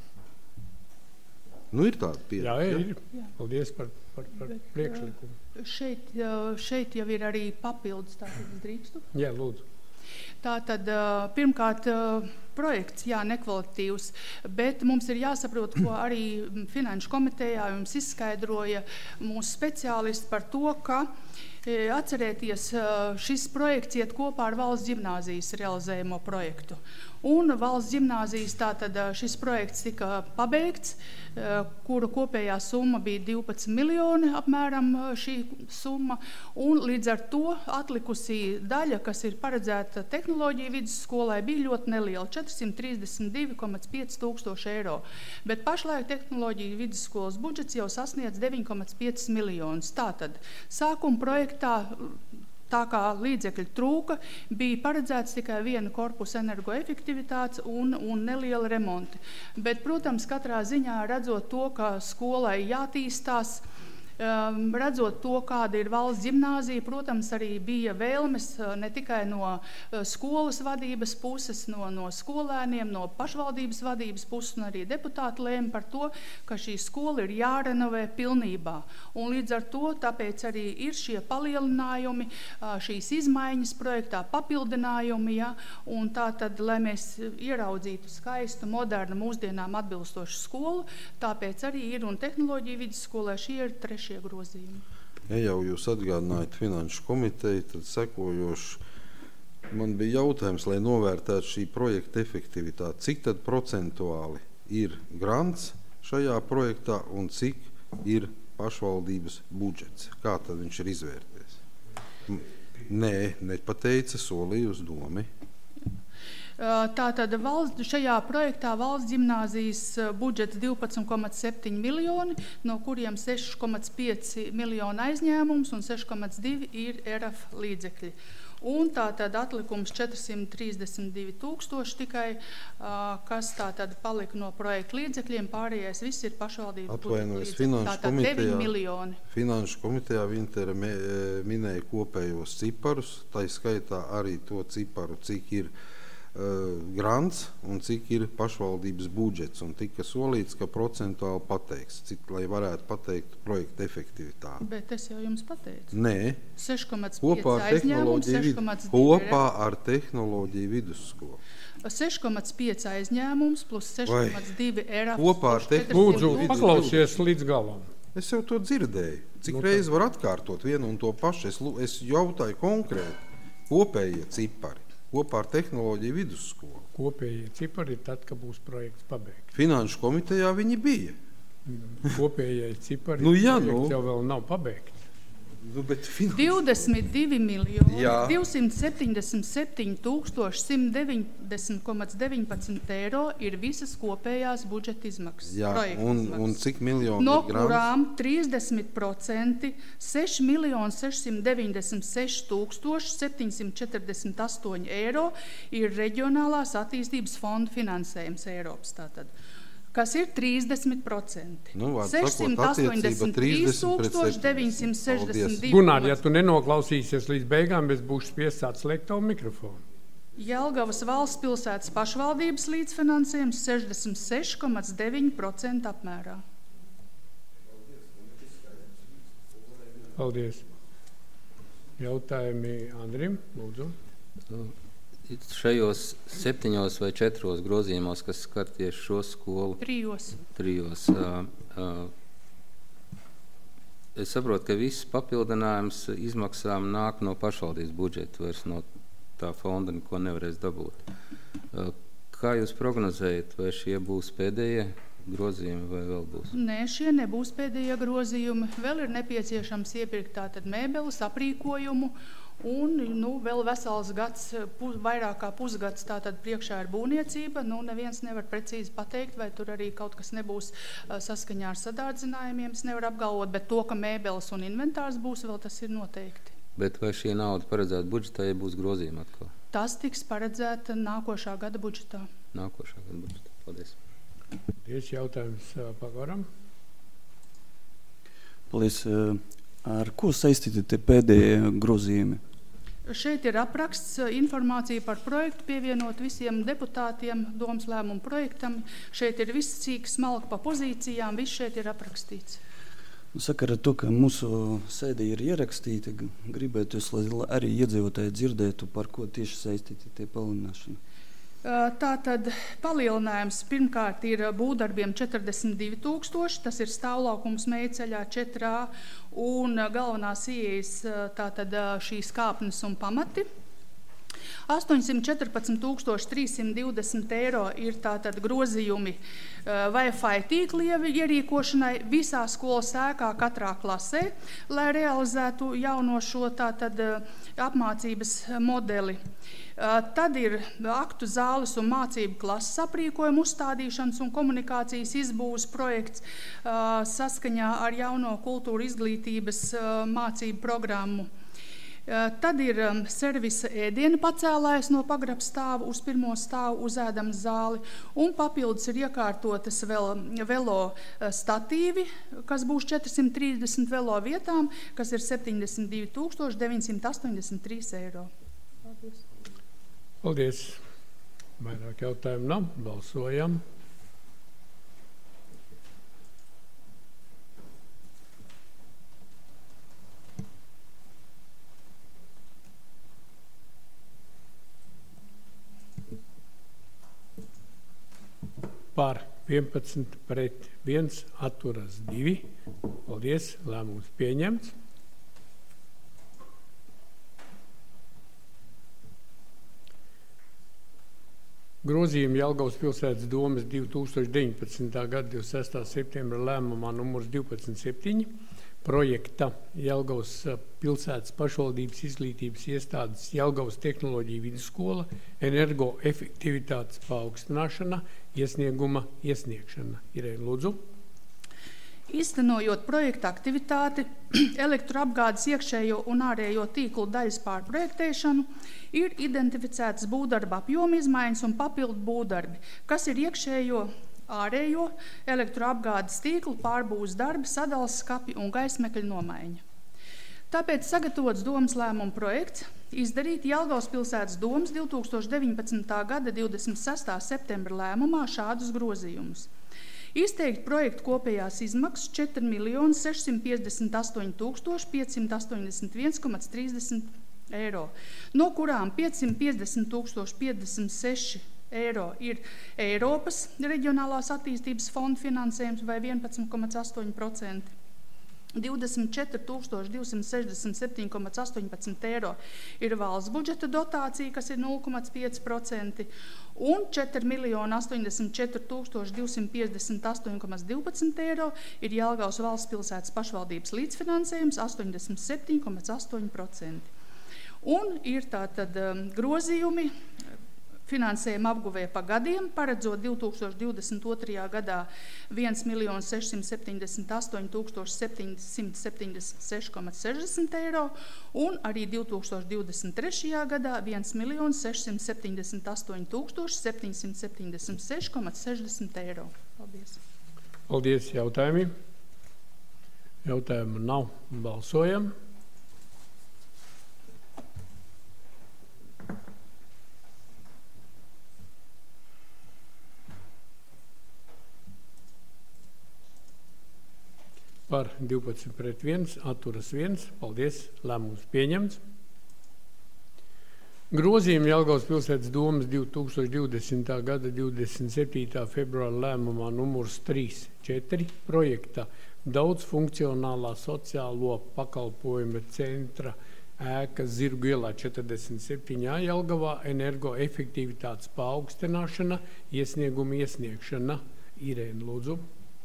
Speaker 3: Nu, ir tāda pieredze.
Speaker 1: Jā, ir. Jā. Paldies par, par, par
Speaker 5: Bet,
Speaker 1: priekšlikumu.
Speaker 5: Šeit, šeit jau ir arī papildus, tātad es drīkstu.
Speaker 1: Jā, lūdzu.
Speaker 5: Tātad, pirmkārt, projekts, jā, nekvalitīvs, bet mums ir jāsaprot, ko arī Finanšu komitejā jums izskaidroja mūsu speciālisti par to, ka atcerēties, šis projekts iet kopā ar valsts ģimnāzijas realizējumo projektu. Un valsts ģimnāzijas tātad šis projekts tika pabeigts, kura kopējā summa bija divpadsmit miljoni apmēram šī summa, un līdz ar to atlikusī daļa, kas ir paredzēta tehnoloģija vidusskolai, bija ļoti neliela, četrsimt trīsdesmit divi komats pieci tūkstoši eiro, bet pašlaik tehnoloģija vidusskolas budžets jau sasniedz deviņi komats pieci miljonus. Tātad sākuma projektā, tā kā līdzekļu trūka, bija paredzēts tikai viena korpusa energoefektivitātes un, un neliela remonti. Bet, protams, katrā ziņā redzot to, ka skolai jātīstās, redzot to, kāda ir valsts ģimnāzija, protams, arī bija vēlmes ne tikai no skolas vadības puses, no, no skolēniem, no pašvaldības vadības puses, un arī deputāti lēma par to, ka šī skola ir jārenovē pilnībā. Un līdz ar to, tāpēc arī ir šie palielinājumi, šīs izmaiņas projektā, papildinājumi, ja, un tā tad, lai mēs ieraudzītu skaistu, modernu, mūsdienām atbilstošu skolu, tāpēc arī ir un tehnoloģija vidusskolē šie ir trešie grozījumi.
Speaker 3: Ja jau jūs atgādinājat Finanšu komiteju, tad sekojoši man bija jautājums, lai novērtētu šī projekta efektivitāti. Cik tad procentuāli ir grants šajā projektā un cik ir pašvaldības budžets? Kā tad viņš ir izvērties? Nē, nepateica, solīja uz domi.
Speaker 5: Tātad valsts, šajā projektā valsts ģimnāzijas budžets divpadsmit komats septiņi miljoni, no kuriem seši komats pieci miljoni aizņēmums un seši komats divi ir E R A F līdzekļi. Un tātad atlikums četri simti trīsdesmit divi tūkstoši tikai, kas tātad palika no projekta līdzekļiem, pārējais viss ir pašvaldības
Speaker 3: Atvainojas,
Speaker 5: budžeta līdzekļi.
Speaker 3: Finanšu
Speaker 5: Tātad deviņi
Speaker 3: komitejā,
Speaker 5: miljoni.
Speaker 3: Finanšu komitejā Vintere minēja kopējos ciparus, tai skaitā arī to ciparu, cik ir uh, grants un cik ir pašvaldības budžets. Un tika solīts, ka procentuāli pateiks, cik, lai varētu pateikt projekta efektivitāti.
Speaker 5: Bet es jau jums pateicu.
Speaker 3: Nē,
Speaker 5: seši komats
Speaker 3: kopā
Speaker 5: pieci
Speaker 3: ar
Speaker 5: aizņēmums,
Speaker 3: tehnoloģiju,
Speaker 5: seši
Speaker 3: vid...
Speaker 5: komats divi
Speaker 3: kopā ar tehnoloģiju vidusskolu.
Speaker 5: seši komats pieci aizņēmums plus seši komats divi eiro.
Speaker 3: Kopā ar tehnoloģiju.
Speaker 1: Lūdzu,
Speaker 3: vidus-
Speaker 1: paklausies līdz galam.
Speaker 3: Es jau to dzirdēju. Cik
Speaker 1: Nu,
Speaker 3: no reizi var atkārtot vienu un to pašu? Es, lu- es jautāju konkrēti. Kopējie cipari. Kopā ar tehnoloģiju vidusskolu.
Speaker 1: Kopējie cipari ir tad, kad būs projekts pabeigts.
Speaker 3: Finanšu komitejā viņi bija.
Speaker 1: Kopējie cipari
Speaker 3: Nu, jā,
Speaker 1: projekts
Speaker 3: nu.
Speaker 1: jau vēl nav pabeigts.
Speaker 3: Nu, bet finanšu...
Speaker 5: divdesmit divi miljoni
Speaker 3: Jā.
Speaker 5: divsimt septiņdesmit septiņi tūkstoši simt deviņdesmit komats deviņpadsmit eiro ir visas kopējās budžeta izmaksas.
Speaker 3: Jā,
Speaker 5: projekta
Speaker 3: un,
Speaker 5: izmaksas.
Speaker 3: un cik miljoni
Speaker 5: No
Speaker 3: ir grants?
Speaker 5: kurām trīsdesmit procenti seši miljoni sešsimt deviņdesmit seši tūkstoši septiņsimt četrdesmit astoņi eiro ir reģionālās attīstības fonda finansējums Eiropas tātad. Kas ir trīsdesmit procenti.
Speaker 3: Nu, vārds sakot, attiecība trīsdesmit pret septiņdesmit.
Speaker 1: Gunār, ja tu nenoklausīsies līdz beigām, es būšu spiests atslēgt tavu mikrofonu.
Speaker 5: Jelgavas valsts pilsētas pašvaldības līdzfinansējums sešdesmit seši komats deviņi procenti apmērā.
Speaker 1: Paldies. Jautājumi Andrim, lūdzu.
Speaker 2: Šajos septiņos vai četros grozījumos, kas skar tieši šo skolu,
Speaker 5: Trijos.
Speaker 2: trijos, uh, uh, es saprotu, ka viss papildinājums izmaksām nāk no pašvaldības budžeta, vairs no tā fonda neko nevarēs dabūt. Uh, kā jūs prognozējat, vai šie būs pēdējie grozījumi vai vēl būs?
Speaker 5: Nē, šie nebūs pēdējie grozījumi. Vēl ir nepieciešams iepirkt tātad mēbeles, aprīkojumu. Un nu, vēl vesels gads, pu, vairāk kā pusgads tātad priekšā ir būvniecība. Nu, neviens nevar precīzi pateikt, vai tur arī kaut kas nebūs uh, saskaņā ar sadārdzinājumiem. Es nevaru apgalvot, bet to, ka mēbeles un inventārs būs, vēl tas ir noteikti.
Speaker 2: Bet vai šī nauda paredzēta budžetā, ja būs grozījuma atkal?
Speaker 5: Tas tiks paredzēta nākošā gada budžetā.
Speaker 2: Nākošā gada budžetā. Paldies.
Speaker 1: Paldies, jautājums uh, Pagaram.
Speaker 6: Paldies. Ar ko saistīti te pēdējie grozījumi?
Speaker 5: Šeit ir apraksts, informācija par projektu pievienot visiem deputātiem domas lēmumu projektam. Šeit ir viss cīk smalki pa pozīcijām, viss šeit ir aprakstīts.
Speaker 6: Sakara to, ka mūsu sēde ir ierakstīta, gribētu, lai arī iedzīvotāji dzirdētu, par ko tieši saistīti tie palielināšana.
Speaker 5: Tātad palielinājums pirmkārt ir būvdarbiem četrdesmit divi tūkstoši, tas ir stāvlaukums Meiceļā četri A un galvenās ieejas tātad šīs kāpnes un pamati. astoņsimt četrpadsmit tūkstoši trīs simt divdesmit eiro ir tātad grozījumi Wi-Fi tīkla ierīkošanai visā skolas ēkā katrā klasē, lai realizētu jauno šo tātad apmācības modeli. Tad ir aktu zāles un mācību klases aprīkojumu uzstādīšanas un komunikācijas izbūves projekts saskaņā ar jauno kultūra izglītības mācību programmu. Tad ir servisa ēdienu pacēlājs no pagraba stāva uz pirmo stāvu uz ēdamas zāli, un papildus ir iekārtotas vēl velo statīvi, kas būs četri simti trīsdesmit velo vietām, kas ir septiņdesmit divi tūkstoši deviņi simti astoņdesmit trīs eiro. Paldies.
Speaker 1: Paldies. Vairāk jautājumu nav. Balsojam. Par vienpadsmit pret viens atturas divi. Paldies. Lēmums pieņemts. Grozījumi Jelgavas pilsētas domes divi tūkstoši deviņpadsmitā gada divdesmit sestā septembra lēmumā numurs divpadsmit septiņi projekta Jelgavas pilsētas pašvaldības izglītības iestādes Jelgavas tehnoloģija vidusskola energoefektivitātes paaugstināšana iesnieguma iesniegšana. Irēna, lūdzu.
Speaker 5: Īstenojot projekta aktivitāti, elektroapgādes iekšējo un ārējo tīklu daļas pārprojektēšanu, ir identificētas būvdarba apjoma izmaiņas un papildu būvdarbi, kas ir iekšējo, ārējo elektroapgādes tīklu pārbūves darbi, sadales skapi un gaismekļa nomaiņa. Tāpēc sagatavots domas lēmuma projekts izdarīt Jelgavas pilsētas domas divi tūkstoši deviņpadsmitā gada divdesmit sestā septembra lēmumā šādus grozījumus. Izteikt projektu kopējās izmaksas četri miljoni sešsimt piecdesmit astoņi tūkstoši piecsimt astoņdesmit viens komats trīsdesmit eiro, no kurām piecsimt piecdesmit tūkstoši piecdesmit seši eiro ir Eiropas reģionālās attīstības fonda finansējums vai vienpadsmit komats astoņi procenti. divdesmit četri tūkstoši divsimt sešdesmit septiņi komats astoņpadsmit eiro ir valsts budžeta dotācija, kas ir nulle komats pieci procenti, un četri miljoni astoņdesmit četri tūkstoši divsimt piecdesmit astoņi komats divpadsmit eiro ir Jelgavas valsts pilsētas pašvaldības līdzfinansējums astoņdesmit septiņi komats astoņi procenti. Un ir tātad um, grozījumi finansējuma apguvē pa gadiem, paredzot divi tūkstoši divdesmit otrajā gadā viens miljons sešsimt septiņdesmit astoņi tūkstoši septiņsimt septiņdesmit seši komats sešdesmit eiro un arī divi tūkstoši divdesmit trešajā gadā viens miljons sešsimt septiņdesmit astoņi tūkstoši septiņsimt septiņdesmit seši komats sešdesmit eiro. Paldies.
Speaker 1: Paldies. Jautājumi? Jautājumu nav. Balsojam. Par divpadsmit pret viens, atturas viens. Paldies, lēmums pieņemts. Grozījumi Jelgavas pilsētas domas divi tūkstoši divdesmitā gada divdesmit septītā februāra lēmumā numurs trīs četri projekta daudzfunkcionālā sociālo pakalpojumu centra ēka Zirgu ielā četrdesmit septiņā Jelgavā energoefektivitātes paaugstināšana, iesnieguma iesniegšana. Irēna, lūdzu.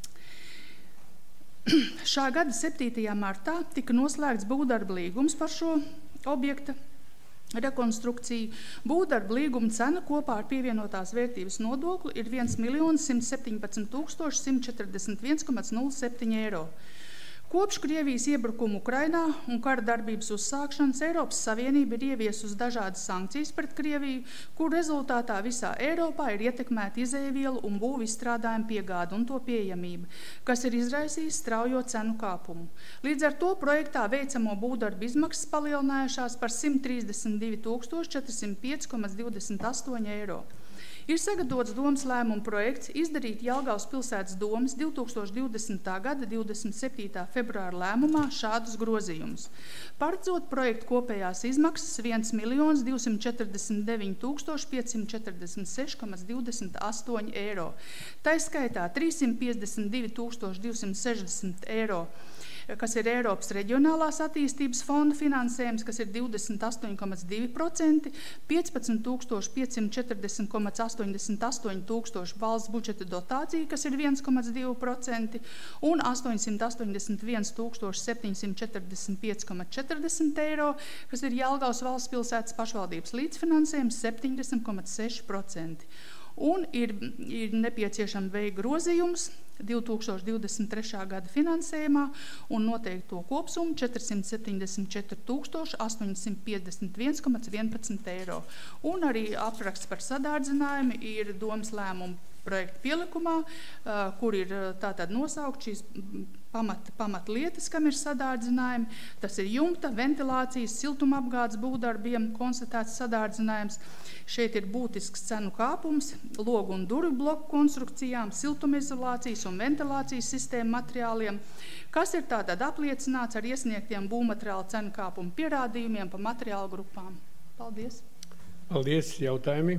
Speaker 5: Šā gada septītajā martā tika noslēgts būvdarba līgums par šo objekta rekonstrukciju. Būvdarba līguma cena kopā ar pievienotās vērtības nodokli ir viens miljons simt septiņpadsmit tūkstoši simt četrdesmit viens komats nulle septiņi eiro. Kopš Krievijas iebrukuma Ukrainā un kara darbības uzsākšanas Eiropas Savienība ir ieviesusi dažādas sankcijas pret Krieviju, kur rezultātā visā Eiropā ir ietekmēta izēvielu un būvu izstrādājumu piegāde un to pieejamība, kas ir izraisījis straujo cenu kāpumu. Līdz ar to projektā veicamo būvdarbu izmaksas palielinājušās par simt trīsdesmit divi tūkstoši četri simt pieci komats divdesmit astoņi eiro. Ir sagatavots domas lēmuma projekts izdarīt Jelgavas pilsētas domas divi tūkstoši divdesmitā gada divdesmit septītā februāra lēmumā šādus grozījumus. Paredzot projektu kopējās izmaksas viens miljons divsimt četrdesmit deviņi tūkstoši piecsimt četrdesmit seši komats divdesmit astoņi eiro. Tā skaitā trīssimt piecdesmit divi tūkstoši divsimt sešdesmit eiro, kas ir Eiropas reģionālās attīstības fonda finansējums, kas ir divdesmit astoņi komats divi procenti, piecpadsmit tūkstoši piecsimt četrdesmit komats astoņdesmit astoņi tūkstoši valsts budžeta dotācija, kas ir viens komats divi procenti, un astoņsimt astoņdesmit viens tūkstoši septiņsimt četrdesmit pieci komats četrdesmit eiro, kas ir Jelgavas valsts pilsētas pašvaldības līdzfinansējums septiņdesmit komats seši procenti. Un ir, ir nepieciešama veikt grozījums divi tūkstoši divdesmit trešā gada finansējumā un noteikti to kopsumu četrsimt septiņdesmit četri tūkstoši astoņsimt piecdesmit viens komats vienpadsmit eiro. Un arī apraksts par sadārdzinājumu ir domas lēmumu projekta pielikumā, kur ir tātad nosaukt šīs pamat, pamat lietas, kam ir sadārdzinājumi. Tas ir jumta, ventilācijas, siltumapgādes būvdarbiem konstatēts sadārdzinājums. Šeit ir būtisks cenu kāpums, logu un durvju bloku konstrukcijām, siltumizolācijas un ventilācijas sistēmu materiāliem, kas ir tātad apliecināts ar iesniegtiem būvmateriālu cenu kāpumu pierādījumiem pa materiālu grupām. Paldies.
Speaker 1: Paldies. Jautājumi?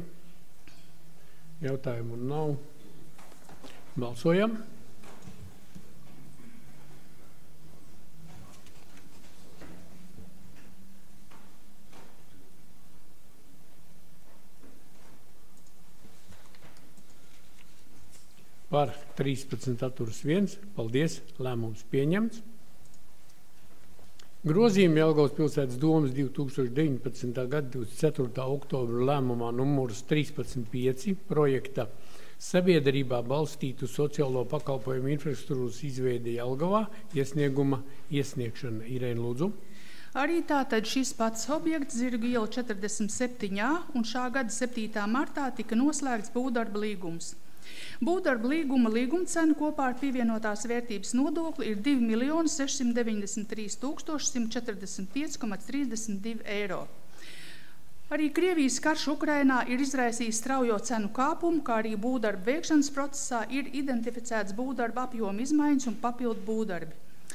Speaker 1: Jautājumu nav. Balsojam. Par trīspadsmit atturas viens. Paldies. Lēmums pieņemts. Grozījumi Jelgavas pilsētas domas divi tūkstoši deviņpadsmitā gada divdesmit ceturtā oktobra lēmumā numurs trīspadsmit pieci projekta sabiedrībā balstītu sociālo pakalpojumu infrastruktūras izveidi Jelgavā, iesnieguma iesniegšana. Irēna, lūdzu.
Speaker 5: Arī tātad šis pats objekts Zirgu iela četrdesmit septiņi A un šā gada septītā martā tika noslēgts būvdarba līgums. Būvdarba līguma līguma cena kopā ar pievienotās vērtības nodokli ir divi miljoni sešsimt deviņdesmit trīs tūkstoši simt četrdesmit pieci komats trīsdesmit divi eiro. Arī Krievijas karš Ukrainā ir izraisījis straujo cenu kāpumu, kā arī būvdarba veikšanas procesā ir identificēts būvdarba apjoma izmaiņas un papildu būvdarbi.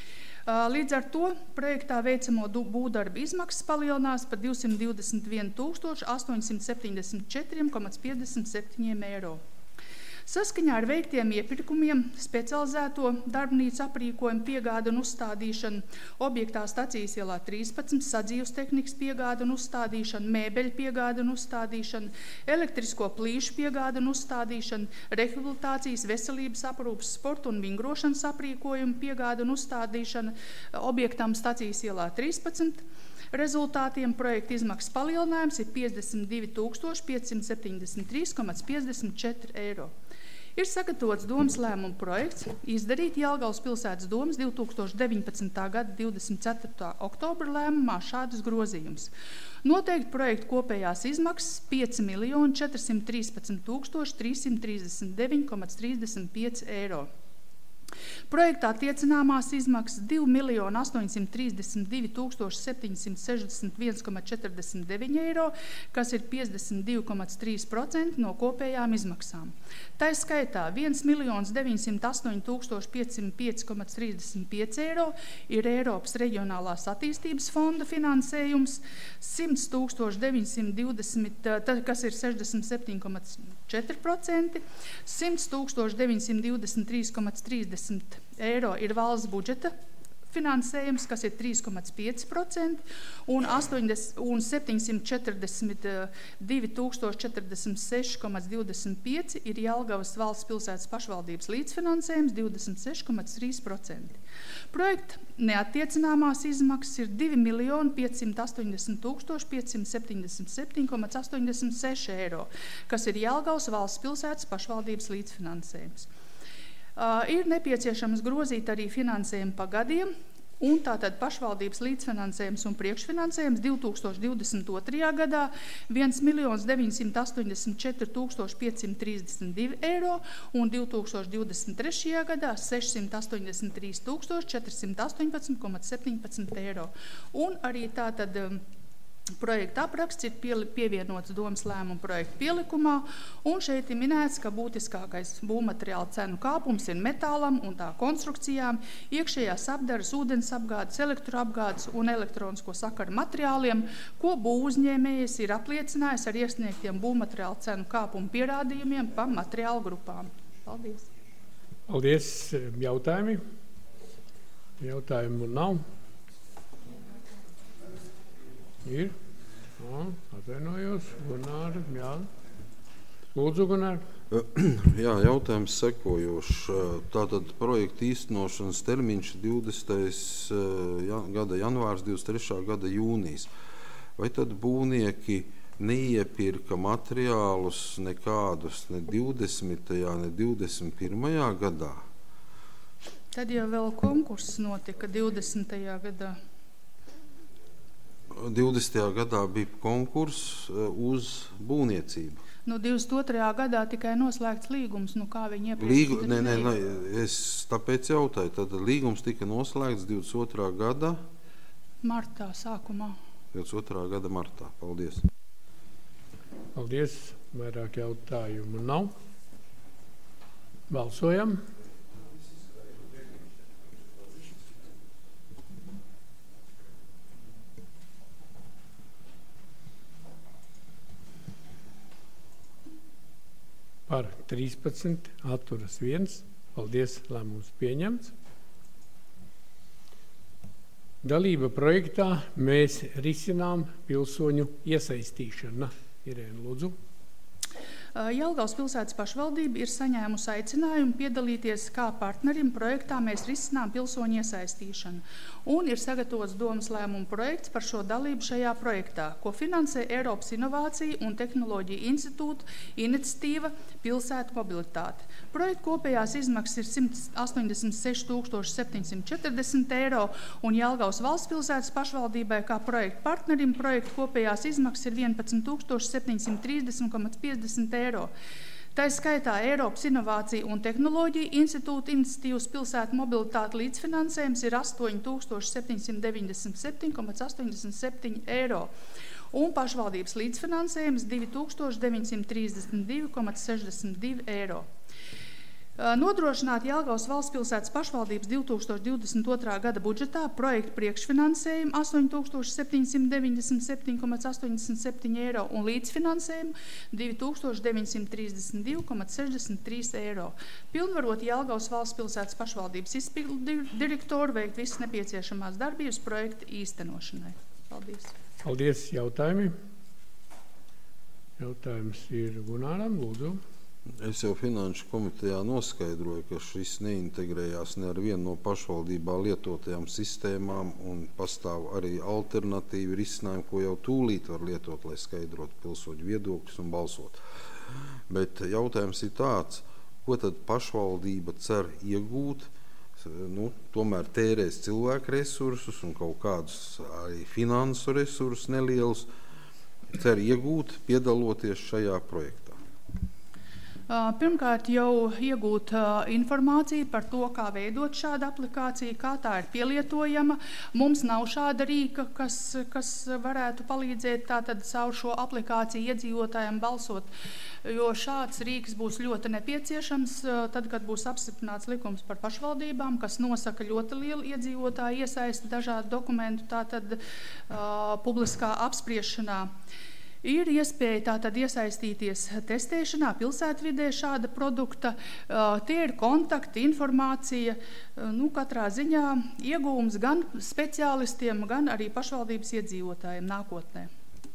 Speaker 5: Līdz ar to projektā veicamo būvdarba izmaksas palielinās par divsimt divdesmit vienu tūkstoši astoņsimt septiņdesmit četri komats piecdesmit septiņi eiro. Saskaņā ar veiktiem iepirkumiem specializēto darbnīcu aprīkojumu piegādu un uzstādīšanu, objektā Stacijas ielā trīspadsmit, sadzīves tehnikas piegādu un uzstādīšanu, mēbeļu piegādu un uzstādīšanu, elektrisko plīšu piegādu un uzstādīšanu, rehabilitācijas, veselības aprūpas, sporta un vingrošanas aprīkojumu piegādu un uzstādīšanu objektam Stacijas ielā trīspadsmit. Rezultātiem projekta izmaksas palielinājums ir piecdesmit divi tūkstoši piecsimt septiņdesmit trīs komats piecdesmit četri eiro. Ir sagatavots domas lēmuma projekts izdarīt Jelgavas pilsētas domas divi tūkstoši deviņpadsmitā gada divdesmit ceturtā oktobra lēmumā šādus grozījumus. Noteikti projekta kopējās izmaksas pieci miljoni četrsimt trīspadsmit tūkstoši trīssimt trīsdesmit deviņi komats trīsdesmit pieci eiro. Projektā attiecināmās izmaksas divi miljoni astoņsimt trīsdesmit divi tūkstoši septiņsimt sešdesmit viens komats četrdesmit deviņi eiro, kas ir piecdesmit divi komats trīs procenti no kopējām izmaksām. Tā skaitā viens miljons deviņsimt astoņi tūkstoši piecsimt pieci komats trīsdesmit pieci eiro ir Eiropas reģionālās attīstības fonda finansējums, simt tūkstoši deviņsimt divdesmit, kas ir sešdesmit septiņi komats četri procenti, simt tūkstoši deviņsimt divdesmit trīs komats trīsdesmit eiro ir valsts budžeta finansējums, kas ir trīs komats pieci procenti, un, un septiņsimt četrdesmit divi tūkstoši četrdesmit seši komats divdesmit pieci ir Jelgavas valsts pilsētas pašvaldības līdzfinansējums divdesmit seši komats trīs procenti. Projekta neattiecināmās izmaksas ir divi miljoni piecsimt astoņdesmit tūkstoši piecsimt septiņdesmit septiņi komats astoņdesmit seši eiro, kas ir Jelgavas valsts pilsētas pašvaldības līdzfinansējums. Uh, ir nepieciešams grozīt arī finansējumu pa gadiem, un tātad pašvaldības līdzfinansējums un priekšfinansējums divi tūkstoši divdesmit otrajā gadā viens miljons deviņsimt astoņdesmit četri tūkstoši piecsimt trīsdesmit divi eiro un divi tūkstoši divdesmit trešajā gadā sešsimt astoņdesmit trīs tūkstoši četrsimt astoņpadsmit komats septiņpadsmit eiro. Un arī tātad um, projekta apraksts ir pievienots domas lēmuma projekta pielikumā, un šeit ir minēts, ka būtiskākais būvmateriāla cenu kāpums ir metālam un tā konstrukcijām, iekšējās apdares, ūdens apgādes, elektroapgādes un elektronisko sakaru materiāliem, ko būvuzņēmējs ir apliecinājis ar iesniegtiem būvmateriāla cenu kāpumu pierādījumiem pa materiālu grupām. Paldies.
Speaker 1: Paldies. Jautājumi? Jautājumu nav. Ir? Jā, atvainojos. Gunār, jā. Lūdzu, Gunār.
Speaker 3: Jā, jautājums sekojošs. Tātad projekta īstenošanas termiņš divdesmitajā gada janvārs, divdesmit trešā gada jūnijas. Vai tad būvnieki neiepirka materiālus nekādus ne divdesmitajā, ne divdesmit pirmajā gadā?
Speaker 5: Tad jau vēl konkurss notika divdesmitajā gadā.
Speaker 3: divdesmitajā gadā bija konkurss uz būvniecību.
Speaker 5: Nu, divdesmit otrajā gadā tikai noslēgts līgums, nu kā viņi iepriekš...
Speaker 3: Līgu, ne, ne, ne, es tāpēc jautāju, tad līgums tika noslēgts divdesmit otrā gada...
Speaker 5: Martā sākumā.
Speaker 3: divdesmit otrā gada martā. Paldies.
Speaker 1: Paldies. Vairāk jautājumu nav. Balsojam. Par trīspadsmit, atturas viens. Paldies, lēmums pieņemts. Dalība projektā mēs risinām pilsoņu iesaistīšanu. Irēna, lūdzu.
Speaker 5: Jelgavas pilsētas pašvaldība ir saņēmusi aicinājumu piedalīties kā partnerim projektā Mēs risinām pilsoņu iesaistīšanu, un ir sagatavots domas lēmuma projekts par šo dalību šajā projektā, ko finansē Eiropas Inovāciju un Tehnoloģiju institūta iniciatīva Pilsētu mobilitāte. Projekta kopējās izmaksas ir simt astoņdesmit seši tūkstoši septiņsimt četrdesmit eiro, un Jelgavas valsts pilsētas pašvaldībai kā projekta partnerim projekta kopējās izmaksas ir vienpadsmit tūkstoši septiņsimt trīsdesmit komats piecdesmit eiro. Tā skaitā Eiropas Inovāciju un Tehnoloģiju institūta iniciatīvas pilsētu mobilitāte līdzfinansējums ir astoņi tūkstoši septiņsimt deviņdesmit septiņi komats astoņdesmit septiņi eiro. Un pašvaldības līdzfinansējums divi tūkstoši deviņsimt trīsdesmit divi komats sešdesmit divi eiro. Nodrošināt Jelgavas valsts pilsētas pašvaldības divi tūkstoši divdesmit otrā gada budžetā projektu priekšfinansējumu astoņi tūkstoši septiņsimt deviņdesmit septiņi komats astoņdesmit septiņi eiro un līdzfinansējumu divi tūkstoši deviņsimt trīsdesmit divi komats sešdesmit trīs eiro. Pilnvarot Jelgavas valsts pilsētas pašvaldības izpildu direktoru veikt visas nepieciešamās darbības projekta īstenošanai. Paldies.
Speaker 1: Paldies. Jautājumi? Jautājums ir Gunāram, lūdzu.
Speaker 3: Es jau Finanšu komitejā noskaidroju, ka šis neintegrējās ne ar vienu no pašvaldībā lietotajām sistēmām un pastāv arī alternatīvi risinājumi, ko jau tūlīt var lietot, lai skaidrotu pilsoņu viedokļus un balsot. Bet jautājums ir tāds, ko tad pašvaldība cer iegūt, nu, tomēr tērēs cilvēku resursus un kaut kādus arī finansu resursus nelielus, cer iegūt, piedaloties šajā projektā.
Speaker 5: Pirmkārt, jau iegūt informāciju par to, kā veidot šādu aplikāciju, kā tā ir pielietojama. Mums nav šāda rīka, kas, kas varētu palīdzēt tātad caur šo aplikāciju iedzīvotājiem balsot, jo šāds rīks būs ļoti nepieciešams, tad, kad būs apstiprināts likums par pašvaldībām, kas nosaka ļoti lielu iedzīvotāju iesaisti dažādu dokumentu tātad uh, publiskā apspriešanā. Ir iespēja tātad iesaistīties testēšanā, pilsētvidē šāda produkta. Uh, tie ir kontakti, informācija, uh, nu, katrā ziņā iegūms gan speciālistiem, gan arī pašvaldības iedzīvotājiem nākotnē.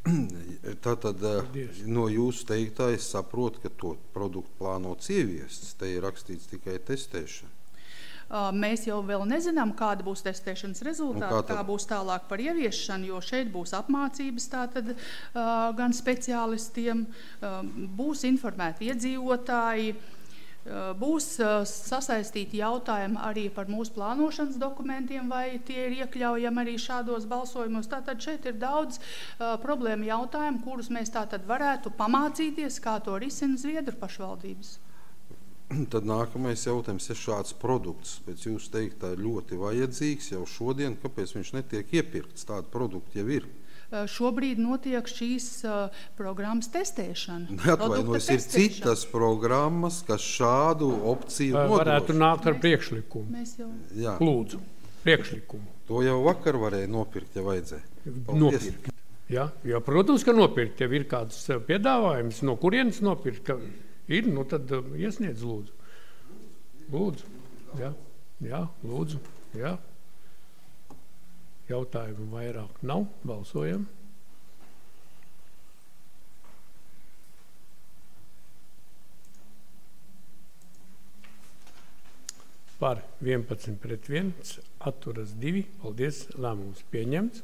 Speaker 3: Tātad no jūsu teiktā es saprotu, ka to produktu plānots ieviests. Te ir rakstīts tikai testēšana.
Speaker 5: Mēs jau vēl nezinām, kāda būs testēšanas rezultāti, kā, kā būs tālāk par ieviešanu, jo šeit būs apmācības tātad gan speciālistiem, būs informēti iedzīvotāji, būs sasaistīti jautājumi arī par mūsu plānošanas dokumentiem, vai tie ir iekļaujami arī šādos balsojumos. Tātad šeit ir daudz problēmu jautājumu, kurus mēs tātad varētu pamācīties, kā to risina Zviedru pašvaldības.
Speaker 3: Tad nākamais jautājums ir šāds produkts. Pēc jūs teiktā ir ļoti vajadzīgs jau šodien. Kāpēc viņš netiek iepirkts? Tāda produkta jau ir.
Speaker 5: Šobrīd notiek šīs uh, programmas testēšana.
Speaker 3: Neatvainojas, ir citas programmas, kas šādu opciju nodrošina.
Speaker 1: Varētu nākt ar priekšlikumu.
Speaker 5: Mēs jau...
Speaker 1: Jā. Lūdzu, priekšlikumu.
Speaker 3: To jau vakar varēja nopirkt, ja vajadzēja. Paldies.
Speaker 1: Nopirkt. Jā, jā, protams, ka nopirkt. Ja ir kāds piedāvājums, no kurienes nopirkt, ka ir, nu tad uh, iesniedz lūdzu. Lūdzu, jā, jā, lūdzu, jā. Jautājumu vairāk nav, balsojam. Par vienpadsmit pret viens, atturas divi, paldies, lēmums pieņemts.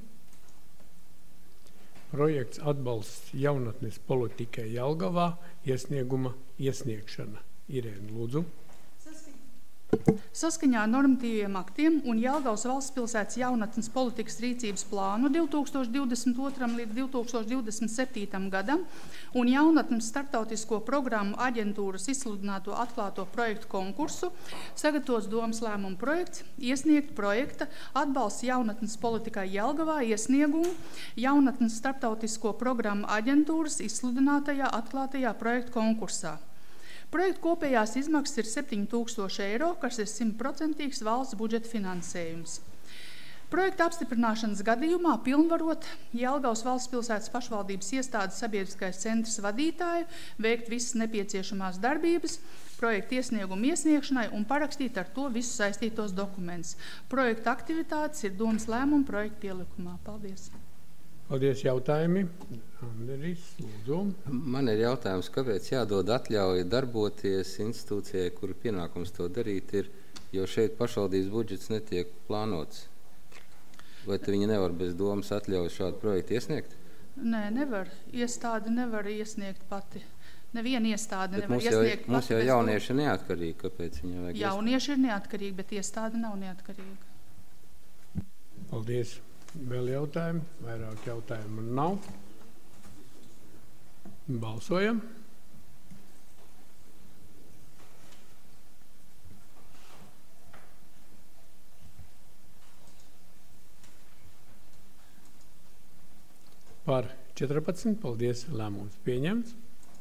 Speaker 1: Projekts atbalsts jaunatnes politikai Jelgavā, iesnieguma iesniegšana. Irēna, lūdzu.
Speaker 5: Saskaņā ar normatīviem aktiem un Jelgavas valsts pilsētas jaunatnes politikas rīcības plānu divi tūkstoši divdesmit otram līdz divi tūkstoši divdesmit septītam gadam un jaunatnes starptautisko programmu aģentūras izsludināto atklāto projektu konkursu sagatavots domas lēmuma projekts, iesniegt projekta atbalsts jaunatnes politikai Jelgavā iesniegumu jaunatnes starptautisko programmu aģentūras izsludinātajā atklātajā projektu konkursā. Projekta kopējās izmaksas ir septiņi tūkstoši eiro, kas ir simtprocentīgs valsts budžeta finansējums. Projekta apstiprināšanas gadījumā pilnvarot Jelgavas valsts pilsētas pašvaldības iestādes sabiedriskais centrs vadītāju veikt visas nepieciešamās darbības, projekta iesniegumu iesniegšanai un parakstīt ar to visus saistītos dokumentus. Projekta aktivitātes ir domas lēmuma projekta pielikumā. Paldies.
Speaker 1: Paldies, jautājumi. Anderis, lūdzu.
Speaker 2: Man ir jautājums, kāpēc jādod atļauja darboties institūcijai, kura pienākums to darīt ir, jo šeit pašvaldības budžets netiek plānots. Vai te viņi nevar bez domas atļauju šādu projektu iesniegt?
Speaker 5: Nē, nevar. Iestāde nevar iesniegt pati. Neviena iestāde
Speaker 2: bet
Speaker 5: nevar
Speaker 2: mums jau,
Speaker 5: iesniegt
Speaker 2: mums
Speaker 5: pati.
Speaker 2: jau
Speaker 5: bez
Speaker 2: jaunieši ir neatkarīgi, kāpēc viņi vajag iesniegt?
Speaker 5: Jaunieši ir neatkarīgi, bet iestāde nav neatkarīga.
Speaker 1: Paldies. Vēl jautājumi? Vairāk jautājumu nav. Balsojam. Par četrpadsmit. Paldies. Lēmums pieņemts.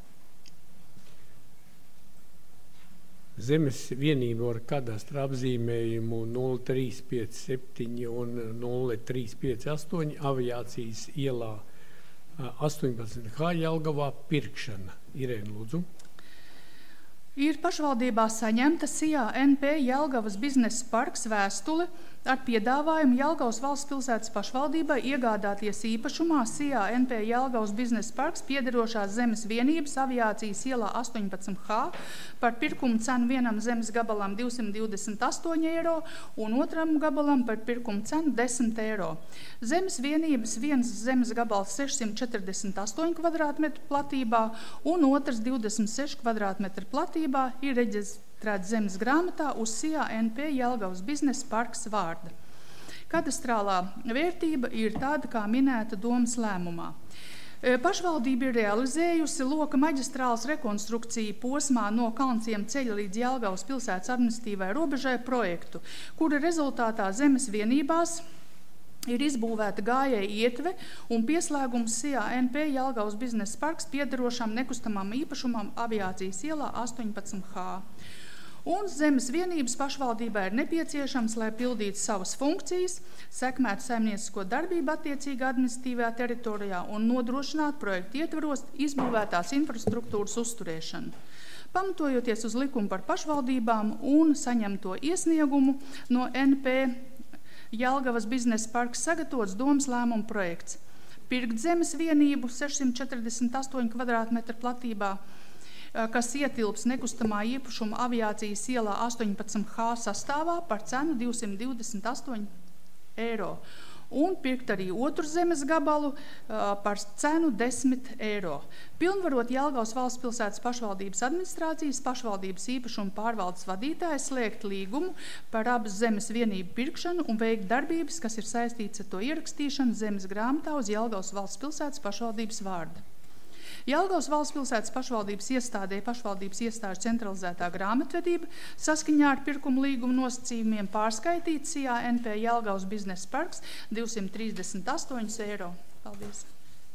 Speaker 1: Zemes vienību ar kadastra apzīmējumu nulle trīs pieci septiņi un nulle trīs pieci astoņi aviācijas ielā astoņpadsmit H Jelgavā pirkšana. Irēna, lūdzu.
Speaker 5: Ir pašvaldībā saņemta S I A N P Jelgavas biznesa parks vēstule ar piedāvājumu Jelgavas valsts pilsētas pašvaldībai iegādāties īpašumā S I A N P Jelgavas biznesa parks piederošās zemes vienības aviācijas ielā astoņpadsmit H par pirkumu cenu vienam zemes gabalam divsimt divdesmit astoņi eiro un otram gabalam par pirkumu cenu desmit eiro. Zemes vienības viens zemes gabals sešsimt četrdesmit astoņi kvadrātmetru platībā un otrs divdesmit seši kvadrātmetru platībā ir reģistrēts zemes grāmatā uz S I A N P Jelgavas biznesa parks vārda. Kadastrālā vērtība ir tāda, kā minēta domas lēmumā. Pašvaldība ir realizējusi loka maģistrāles rekonstrukciju posmā no Kalnciem ceļa līdz Jelgavas pilsētas administratīvai robežai projektu, kura rezultātā zemes vienībās ir izbūvēta gājēja ietve un pieslēgums S I A N P Jelgavas biznesa parks piederošam nekustamam īpašumam aviācijas ielā astoņpadsmit H. Un zemes vienības pašvaldībā ir nepieciešams, lai pildītu savas funkcijas, sekmētu saimniecisko darbību attiecīgā administratīvajā teritorijā un nodrošinātu projektu ietvaros izbūvētās infrastruktūras uzturēšanu. Pamatojoties uz likumu par pašvaldībām un saņemto iesniegumu no N P Jelgavas biznesa parks sagatavots domas lēmuma projekts. Pirkt zemes vienību sešsimt četrdesmit astoņi kvadrātmetru platībā, kas ietilps nekustamā īpašuma aviācijas ielā astoņpadsmit H sastāvā par cenu divsimt divdesmit astoņi eiro. Un pirkt arī otru zemes gabalu uh, par cenu desmit eiro. Pilnvarot Jelgavas valsts pilsētas pašvaldības administrācijas pašvaldības īpašuma pārvaldes vadītāju slēgt līgumu par abas zemes vienību pirkšanu un veikt darbības, kas ir saistīts ar to ierakstīšanu zemes grāmatā uz Jelgavas valsts pilsētas pašvaldības vārda. Jelgavas valsts pilsētas pašvaldības iestādē pašvaldības iestāžu centralizētā grāmatvedība saskaņā ar pirkuma līguma nosacījumiem pārskaitīta S I A N P Jelgavas biznesa parks divsimt trīsdesmit astoņi eiro. Paldies.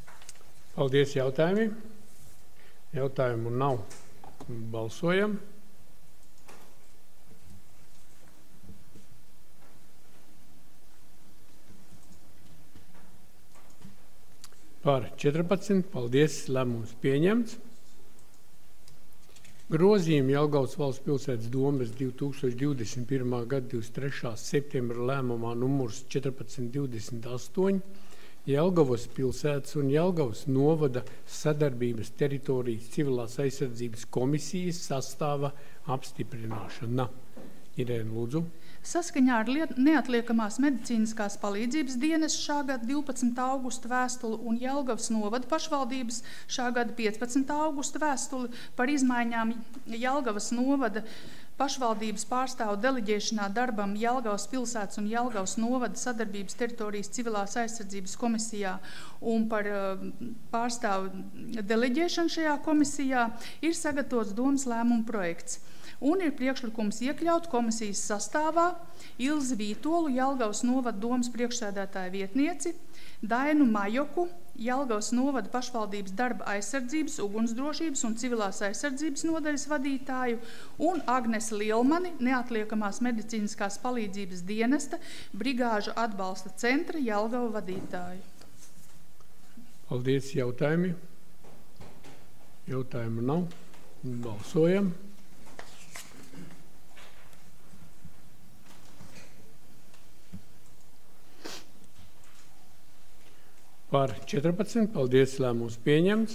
Speaker 1: Paldies, jautājumi. Jautājumu nav. Balsojam. Par četrpadsmit. Paldies, lēmums pieņemts. Grozījumi Jelgavas valsts pilsētas domes divi tūkstoši divdesmit pirmā gada divdesmit trešā septembra lēmumā numurs četrpadsmit divdesmit astoņi Jelgavas pilsētas un Jelgavas novada sadarbības teritorijas civilās aizsardzības komisijas sastāva apstiprināšana. Irēna, lūdzu.
Speaker 5: Saskaņā ar liet, neatliekamās medicīniskās palīdzības dienas šā gada divpadsmitā augusta vēstuli un Jelgavas novada pašvaldības šā gada piecpadsmitā augusta vēstuli par izmaiņām Jelgavas novada pašvaldības pārstāvu deleģēšanā darbam Jelgavas pilsētas un Jelgavas novada sadarbības teritorijas civilās aizsardzības komisijā un par uh, pārstāvu deleģēšanu šajā komisijā ir sagatavots domas lēmuma projekts. Un ir priekšlikums iekļaut komisijas sastāvā Ilzi Vītolu, Jelgavas novada domas priekšsēdētāja vietnieci, Dainu Majoku, Jelgavas novada pašvaldības darba aizsardzības, ugunsdrošības un civilās aizsardzības nodaļas vadītāju un Agnesi Lielmani, neatliekamās medicīniskās palīdzības dienesta, brigāžu atbalsta centra Jelgava vadītāju.
Speaker 1: Paldies, jautājumi. Jautājumu nav. Balsojam. Par četrpadsmit. Paldies, lēmums pieņemts.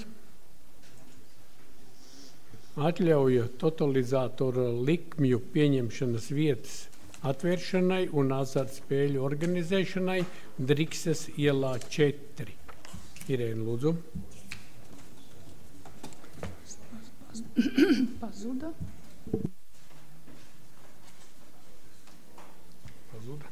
Speaker 1: Atļauja totalizatora likmju pieņemšanas vietas atvēršanai un azartspēļu organizēšanai Drikses ielā četri. Irēna, lūdzu.
Speaker 5: Pazuda.
Speaker 1: Pazuda.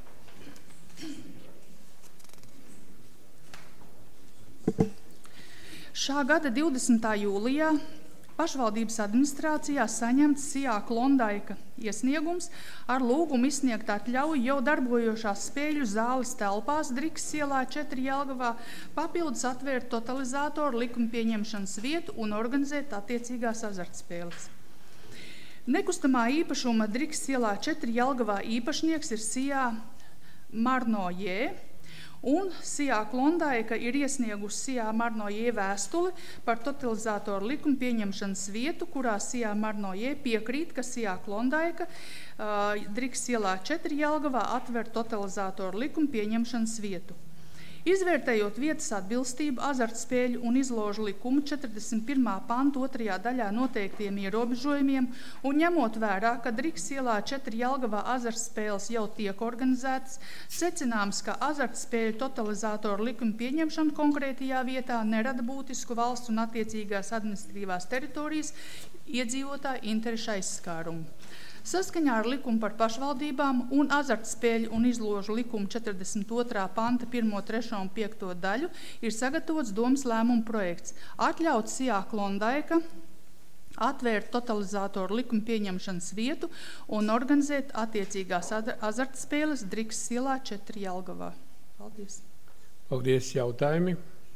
Speaker 5: Šā gada divdesmitā jūlijā pašvaldības administrācijā saņemts Sijā Klondaika iesniegums ar lūgumu izsniegt atļauju jau darbojošās spēļu zāles telpās Drikses ielā četri Jelgavā papildus atvērt totalizatoru likuma pieņemšanas vietu un organizēt attiecīgās azartspēles. Nekustamā īpašuma Drikses ielā četri Jelgavā īpašnieks ir Sijā Marnojē, un Sijā Klondaika ir iesniegusi Sijā Marnojē vēstuli par totalizatoru likuma pieņemšanas vietu, kurā Sijā Marnojē piekrīt, ka Sijā Klondaika uh, Drikses ielā četri Jelgavā atver totalizatoru likuma pieņemšanas vietu. Izvērtējot vietas atbilstību azartspēļu un izložu likumu četrdesmit pirmā panta otrajā daļā noteiktiem ierobežojumiem un ņemot vērā, ka Drikses ielā četri Jelgavā azartspēles jau tiek organizētas, secināms, ka azartspēļu totalizatoru likuma pieņemšana konkrētajā vietā nerada būtisku valsts un attiecīgās administratīvās teritorijas iedzīvotāju interešu aizskārumu. Saskaņā ar likumu par pašvaldībām un azartspēļu un izložu likumu četrdesmit otrā panta pirmo, trešo un piekto daļu ir sagatavots domas lēmuma projekts. Atļaut Sijā Klondaika atvērt totalizatoru likuma pieņemšanas vietu un organizēt attiecīgās azartspēles Drikses ielā četri Jelgavā. Paldies.
Speaker 1: Paldies, jautājumi.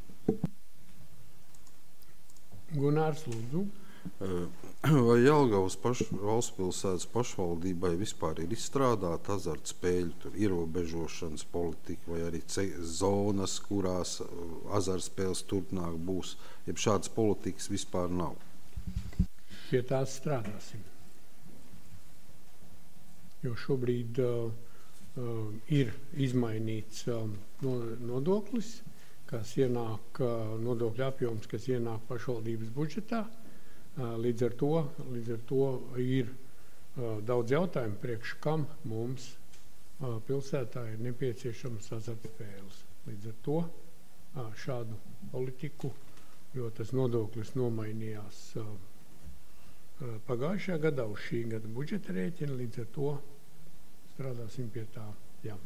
Speaker 1: Gunārs, lūdzu.
Speaker 3: Vai Jelgavas paš, valstspilsētas pašvaldībai vispār ir izstrādāta azartspēļu tur ierobežošanas politika vai arī ce, zonas, kurās azartspēles turpmāk būs, jeb šādas politikas vispār nav?
Speaker 1: Pie tās strādāsim. Jo šobrīd uh, uh, ir izmainīts uh, nodoklis, kas ienāk, uh, nodokļu apjoms, kas ienāk pašvaldības budžetā. Līdz ar to, līdz ar to ir uh, daudz jautājumu, priekš kam mums uh, pilsētā ir nepieciešams azartspēles. Līdz ar to uh, šādu politiku, jo tas nodoklis nomainījās uh, uh, pagājušajā gadā uz šī gada budžeta rēķina, līdz ar to strādāsim pie tā. Jā.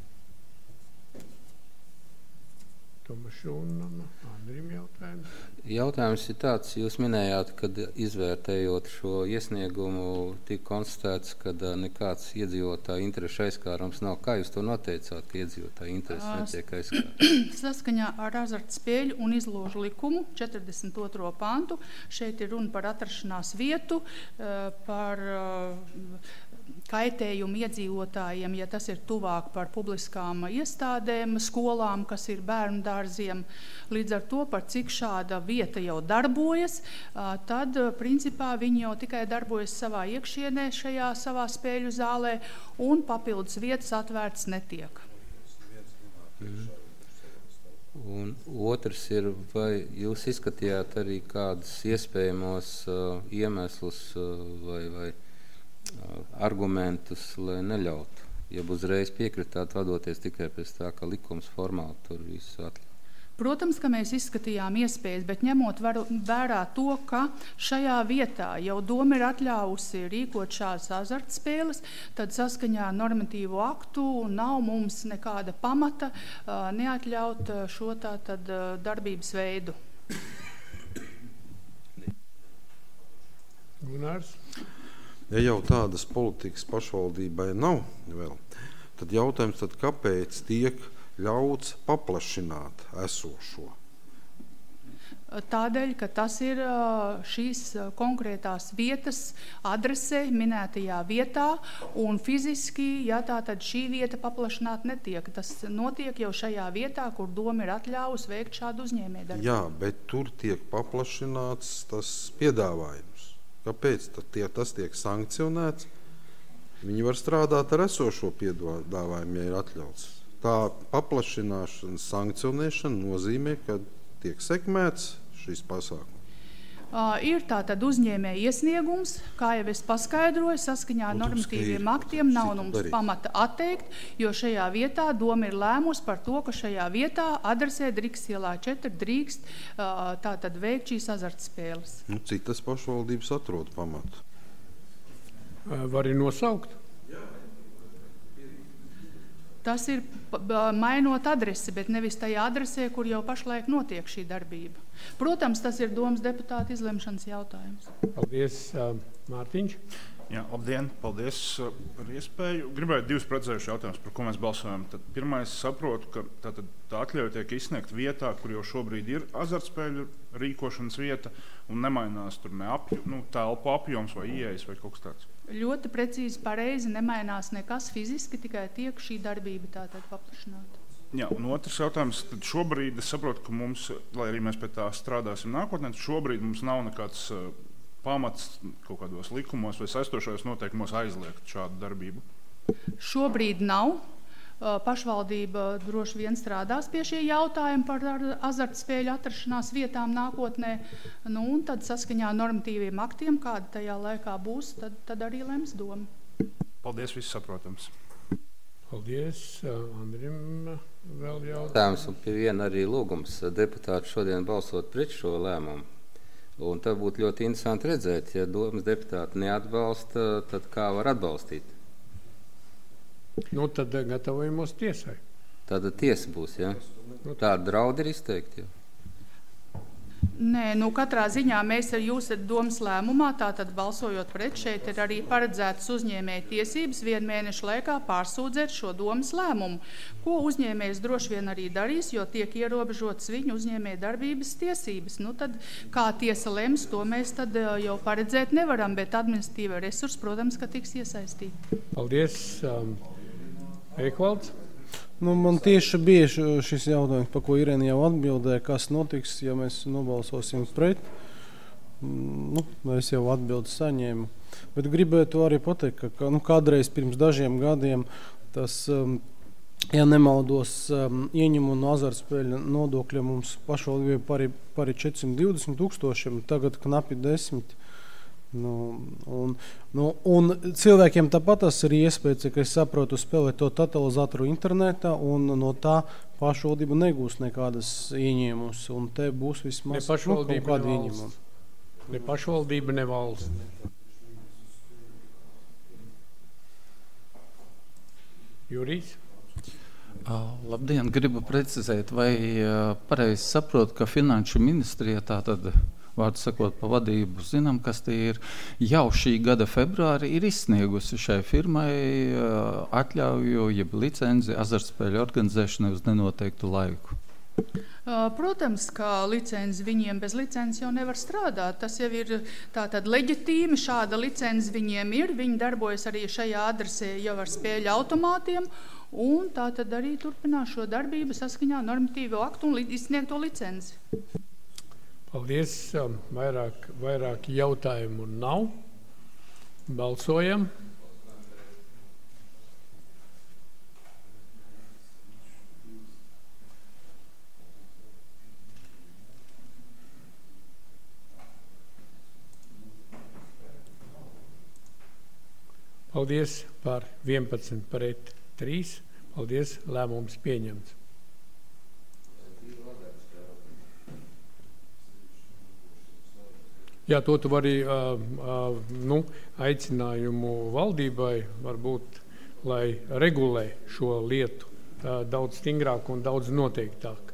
Speaker 1: Un Andrim jautājums.
Speaker 2: Jautājums ir tāds, jūs minējāt, kad izvērtējot šo iesniegumu tika konstatēts, ka nekāds iedzīvotāju interešu aizskārums nav. Kā jūs to noteicāt, ka iedzīvotāju interesi netiek aizskārums?
Speaker 5: Saskaņā ar azartspēļu un izložu likumu četrdesmit otro pantu šeit ir runa par atrašanās vietu, par kaitējumu iedzīvotājiem, ja tas ir tuvāk par publiskām iestādēm, skolām, kas ir bērnu dārziem. Līdz ar to, par cik šāda vieta jau darbojas, tad principā viņi jau tikai darbojas savā iekšienē šajā savā spēļu zālē un papildus vietas atvērts netiek.
Speaker 2: Mm. Un otrs ir, vai jūs izskatījāt arī kādus iespējamos uh, iemeslus uh, vai, vai argumentus, lai neļautu, ja uzreiz piekritāt vadoties tikai pēc tā, ka likums formāli tur visu atļauj.
Speaker 5: Protams, ka mēs izskatījām iespējas, bet ņemot varu, vērā to, ka šajā vietā jau doma ir atļāvusi rīkot šādas azartspēles, tad saskaņā ar normatīvo aktu nav mums nekāda pamata uh, neatļaut šo tā tad uh, darbības veidu.
Speaker 1: Gunārs?
Speaker 3: Ja jau tādas politikas pašvaldībai nav vēl, tad jautājums, tad kāpēc tiek ļauts paplašināt esošo?
Speaker 5: Tādēļ, ka tas ir šīs konkrētās vietas adresē minētajā vietā un fiziski, ja tā tad šī vieta paplašināt netiek. Tas notiek jau šajā vietā, kur doma ir atļāvusi veikt šādu uzņēmējdarbību.
Speaker 3: Jā, bet tur tiek paplašināts tas piedāvājums. Kāpēc tie, tas tiek sankcionēts? Viņi var strādāt ar esošo piedāvājumu, ja ir atļauts. tā paplašināšana, sankcionēšana nozīmē, ka tiek sekmēts šīs pasākums.
Speaker 5: Uh, ir tātad uzņēmēja iesniegums, kā jau es paskaidroju, saskaņā ar normatīviem aktiem nav mums pamata atteikt, jo šajā vietā doma ir lēmusi par to, ka šajā vietā adresē Drīgas ielā četri drīkst uh, tātad veikt šīs azartspēles.
Speaker 3: Nu, citas pašvaldības atrod pamatu.
Speaker 1: Var arī nosaukt?
Speaker 5: Tas ir mainot adresi, bet nevis tajā adresē, kur jau pašlaik notiek šī darbība. Protams, tas ir domas deputāta izlemšanas jautājums.
Speaker 1: Paldies, Mārtiņš.
Speaker 7: Jā, labdien, paldies par iespēju. Gribēju divus precizējušus jautājumus, par ko mēs balsojam. Tad pirmais saprotu, ka tā, tā atļauja tiek izsniegt vietā, kur jau šobrīd ir azartspēļu rīkošanas vieta un nemainās tur ne apju, nu, telpu apjoms vai ieejas vai kaut kas tāds.
Speaker 5: Ļoti precīzi pareizi nemainās nekas fiziski, tikai tiek šī darbība tātad paplašināta.
Speaker 7: Jā, un otrs jautājums, tad šobrīd es saprotu, ka mums, lai arī mēs pie tā strādāsim nākotnē, šobrīd mums nav nekāds uh, pamats kaut kādos likumos vai saistošajos noteikumos aizliegt šādu darbību.
Speaker 5: Šobrīd nav. Pašvaldība droši vien strādās pie šie jautājumi par azartspēļu atrašanās vietām nākotnē, nu, un tad saskaņā normatīviem aktiem, kāda tajā laikā būs, tad, tad arī lems doma.
Speaker 7: Paldies, viss saprotams.
Speaker 1: Paldies, Andrim vēl jautājums.
Speaker 2: Tājums un pie viena arī lūgums deputāti šodien balsot pret šo lēmumu. Un tā būtu ļoti interesanti redzēt, ja domas deputāti neatbalsta, tad kā var atbalstīt?
Speaker 1: Nu, tad gatavojamos tiesai.
Speaker 2: Tāda tiesa būs, ja? Tāda draudi ir izteikti, ja?
Speaker 5: Nē, nu katrā ziņā mēs ar jūs domas lēmumā, tātad balsojot pret, šeit ir arī paredzētas uzņēmēja tiesības vienu mēnešu laikā pārsūdzēt šo domas lēmumu, ko uzņēmējs droši vien arī darīs, jo tiek ierobežotas viņu uzņēmēja darbības tiesības. Nu tad, kā tiesa lems, to mēs tad jau paredzēt nevaram, bet administratīva resursi, protams, ka tiks iesaistīti.
Speaker 1: Paldies, um, Eikvalds.
Speaker 8: Nu, man tieši bija šis jautājums, par ko Irēna jau atbildēja, kas notiks, ja mēs nobalsosim pret. Nu, es jau atbildi saņēmu. Bet gribētu arī pateikt, ka nu, kādreiz pirms dažiem gadiem tas, ja nemaldos, ieņemu no azartspēļu nodokļa mums pašvaldībai par, par četrsimt divdesmit tūkstošiem, tagad knapi desmit. Nu, un, nu, un cilvēkiem tāpat tas ir iespējas, ka es saprotu spēlēt to totalizatoru internetā un no tā pašvaldība negūs nekādas ieņēmumus un te būs vismaz
Speaker 1: ne pašvaldība,
Speaker 8: nu, kāda
Speaker 1: ne
Speaker 8: ieņēmuma.
Speaker 1: Ne pašvaldība, ne valsts. Jurijs?
Speaker 9: Uh, labdien, gribu precizēt, vai uh, pareizi saprotu, ka Finanšu ministrija tātad vārdu sakot pa vadību, zinām, kas tie ir, jau šī gada februāri ir izsniegusi šai firmai uh, atļauju, jeb licenci azartspēļu organizēšanai uz nenoteiktu laiku.
Speaker 5: Protams, ka licenci viņiem bez licences jau nevar strādāt. Tas jau ir tātad leģitīmi, šāda licence viņiem ir, viņi darbojas arī šajā adresē jau ar spēļu automātiem, un tātad arī turpinās šo darbību saskaņā normatīvo aktu un izsniegto licenci.
Speaker 1: Paldies. Vairāk, vairāk jautājumu nav. Balsojam. Paldies par vienpadsmit pret trīs. Paldies, lēmums pieņemts. Jā, to tu vari uh, uh, nu, aicinājumu valdībai varbūt, lai regulē šo lietu uh, daudz stingrāk un daudz noteiktāk.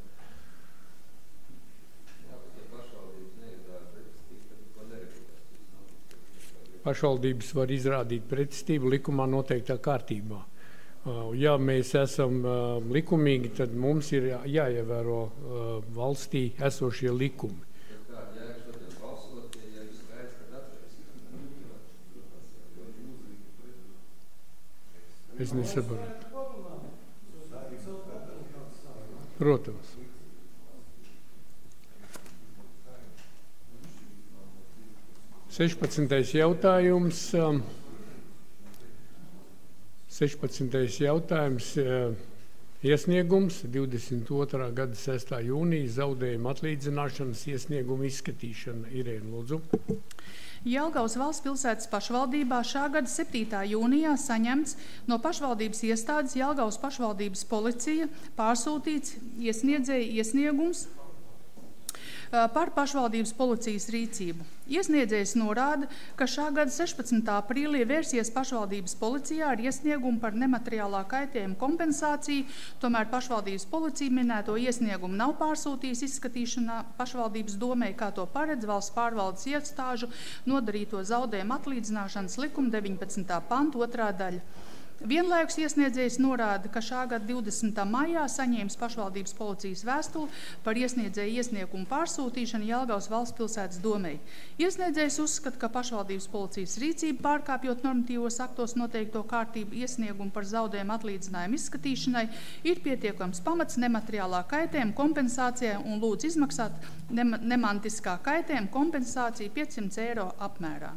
Speaker 1: Pašvaldības var izrādīt pretestību likumā noteiktā kārtībā. Uh, ja mēs esam uh, likumīgi, tad mums ir jā, jāievēro uh, valstī esošie likumi. Es nesaprotu. Protams. sešpadsmitais jautājums. sešpadsmitais jautājums. iesniegums divdesmit otrā gada sestā jūnija zaudējuma atlīdzināšanas iesnieguma izskatīšana. Irēna, lūdzu.
Speaker 5: Jelgavas valsts pilsētas pašvaldībā šā gada septītā jūnijā saņemts no pašvaldības iestādes Jelgavas pašvaldības policija pārsūtīts iesniedzēja iesniegums par pašvaldības policijas rīcību. Iesniedzējs norāda, ka šā gada sešpadsmitā aprīlī vērsies pašvaldības policijā ar iesniegumu par nemateriālā kaitējuma kompensāciju, tomēr pašvaldības policija minēto iesniegumu nav pārsūtījis izskatīšanā pašvaldības domē, kā to paredz valsts pārvaldes iestāžu nodarīto zaudējumu atlīdzināšanas likuma deviņpadsmitā panta otrā daļa. Vienlaikus iesniedzējs norāda, ka šā gada divdesmitā maijā saņēmis pašvaldības policijas vēstuli par iesniedzēju iesniegumu pārsūtīšanu Jelgavas valsts pilsētas domei. Iesniedzējs uzskata, ka pašvaldības policijas rīcība pārkāpjot normatīvos aktos noteikto kārtību iesniegumu par zaudējumu atlīdzinājumu izskatīšanai ir pietiekams pamats nemateriālā kaitējuma kompensācijai un lūdz izmaksāt nema, nemantiskā kaitējuma kompensāciju piecsimt eiro apmērā.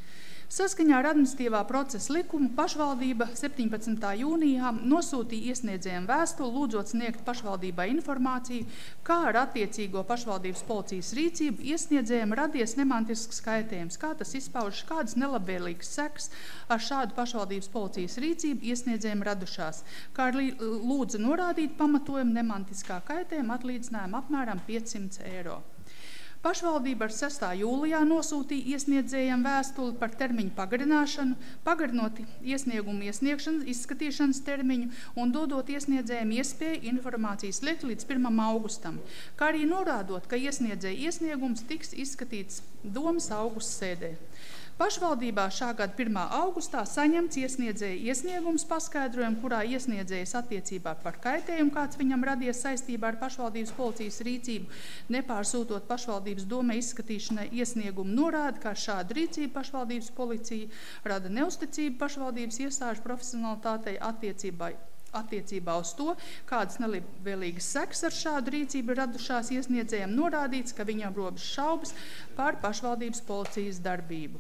Speaker 5: Saskaņā ar administratīvā procesa likumu pašvaldība septiņpadsmitā jūnijā nosūtīja iesniedzējiem vēstuli, lūdzot sniegt pašvaldībai informāciju, kā ar attiecīgo pašvaldības policijas rīcību iesniedzējiem radies nemantisks kaitējums, kā tas izpaužas, kādas nelabvēlīgas sekas ar šādu pašvaldības policijas rīcību iesniedzējiem radušās, kā arī lūdza norādīt pamatojumu nemantiskā kaitējuma atlīdzinājumu apmēram piecsimt eiro. Pašvaldība ar sestā jūlijā nosūtīja iesniedzējiem vēstuli par termiņu pagarināšanu, pagarinot iesniegumu iesniegšanas, izskatīšanas termiņu un dodot iesniedzējiem iespēju informācijas liekt līdz pirmam augustam, kā arī norādot, ka iesniedzēja iesniegums tiks izskatīts domas augusta sēdē. Pašvaldībā šā gada pirmā augustā saņemts iesniedzēja iesniegums paskaidrojumu, kurā iesniedzējas attiecībā par kaitējumu, kāds viņam radies saistībā ar pašvaldības policijas rīcību, nepārsūtot pašvaldības domē izskatīšanai iesniegumu norāda, ka šāda rīcība pašvaldības policija rada neusticību pašvaldības iestāžu profesionalitātei attiecībai. Attiecībā uz to, kādas nelabvēlīgas sekas ar šādu rīcību radušās iesniedzējiem norādīts, ka viņam robežas šaubas par pašvaldības policijas darbību.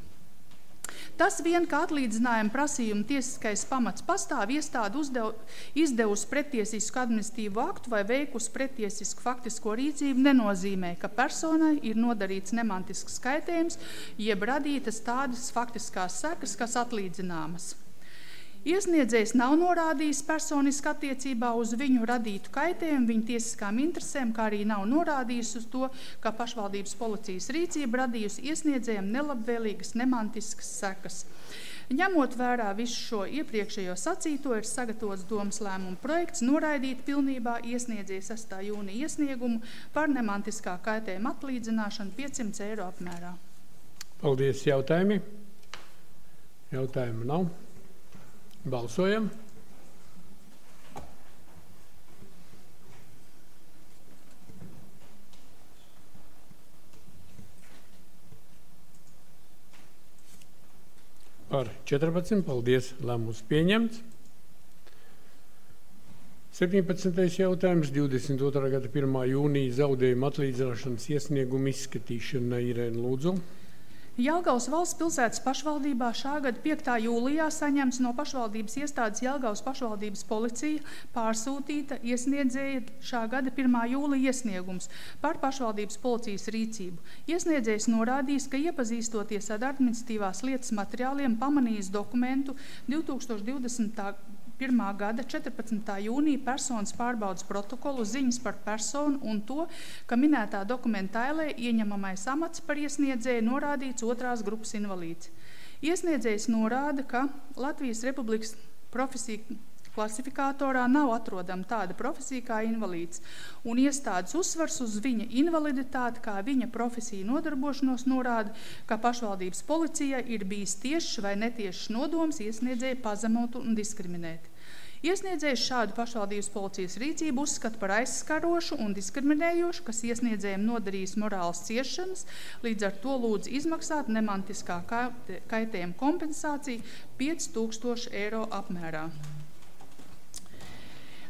Speaker 5: Tas vien, ka atlīdzinājuma prasījuma tiesiskais pamats pastāv, iestāde uzdev, izdevusi pretiesisku administratīvu aktu vai veikusi pretiesisku faktisko rīcību, nenozīmē, ka personai ir nodarīts nemantisks kaitējums, jeb radītas tādas faktiskās sekas, kas atlīdzināmas. Iesniedzējs nav norādījis personiski attiecībā uz viņu radītu kaitējumu, viņa tiesiskām interesēm, kā arī nav norādījis uz to, ka pašvaldības policijas rīcība radījusi iesniedzējiem nelabvēlīgas, nemantiskas sekas. Ņemot vērā visu šo iepriekšējo sacīto, ir sagatavots domas lēmuma projekts noraidīt pilnībā iesniedzēja sestā jūnija iesniegumu par nemantiskā kaitējuma atlīdzināšanu piecsimt eiro apmērā.
Speaker 1: Paldies, jautājumi. Jautājumu nav. Balsojam. Par četrpadsmit, paldies, lēmums pieņemts. septiņpadsmitais jautājums, divdesmit otrā gada pirmā jūnija zaudējuma atlīdzināšanas iesnieguma izskatīšana. Irēna, lūdzu.
Speaker 5: Jelgavas valsts pilsētas pašvaldībā šā gada piektā jūlijā saņemts no pašvaldības iestādes Jelgavas pašvaldības policija pārsūtīta iesniedzēja šā gada pirmā jūlija iesniegums par pašvaldības policijas rīcību. Iesniedzējs norādījis, ka iepazīstoties ar administratīvās lietas materiāliem pamanījis dokumentu divtūkstoš divdesmitā pirmā gada četrpadsmitā jūnija personas pārbaudas protokolu ziņas par personu un to, ka minētā dokumenta ailē ieņemamais amats par iesniedzēju norādīts otrās grupas invalīds. Iesniedzējs norāda, ka Latvijas Republikas profesija klasifikatorā nav atrodama tāda profesija kā invalīds, un iestādes uzsvars uz viņa invaliditāti, kā viņa profesija nodarbošanos norāda, ka pašvaldības policijai ir bijis tiešs vai netiešs nodoms iesniedzēju pazemot un diskriminēt. Iesniedzējs šādu pašvaldības policijas rīcību uzskata par aizskarošu un diskriminējošu, kas iesniedzējiem nodarījis morāls ciešanas, līdz ar to lūdz izmaksāt nemantiskā kaitējuma kompensāciju pieci tūkstoši eiro apmērā.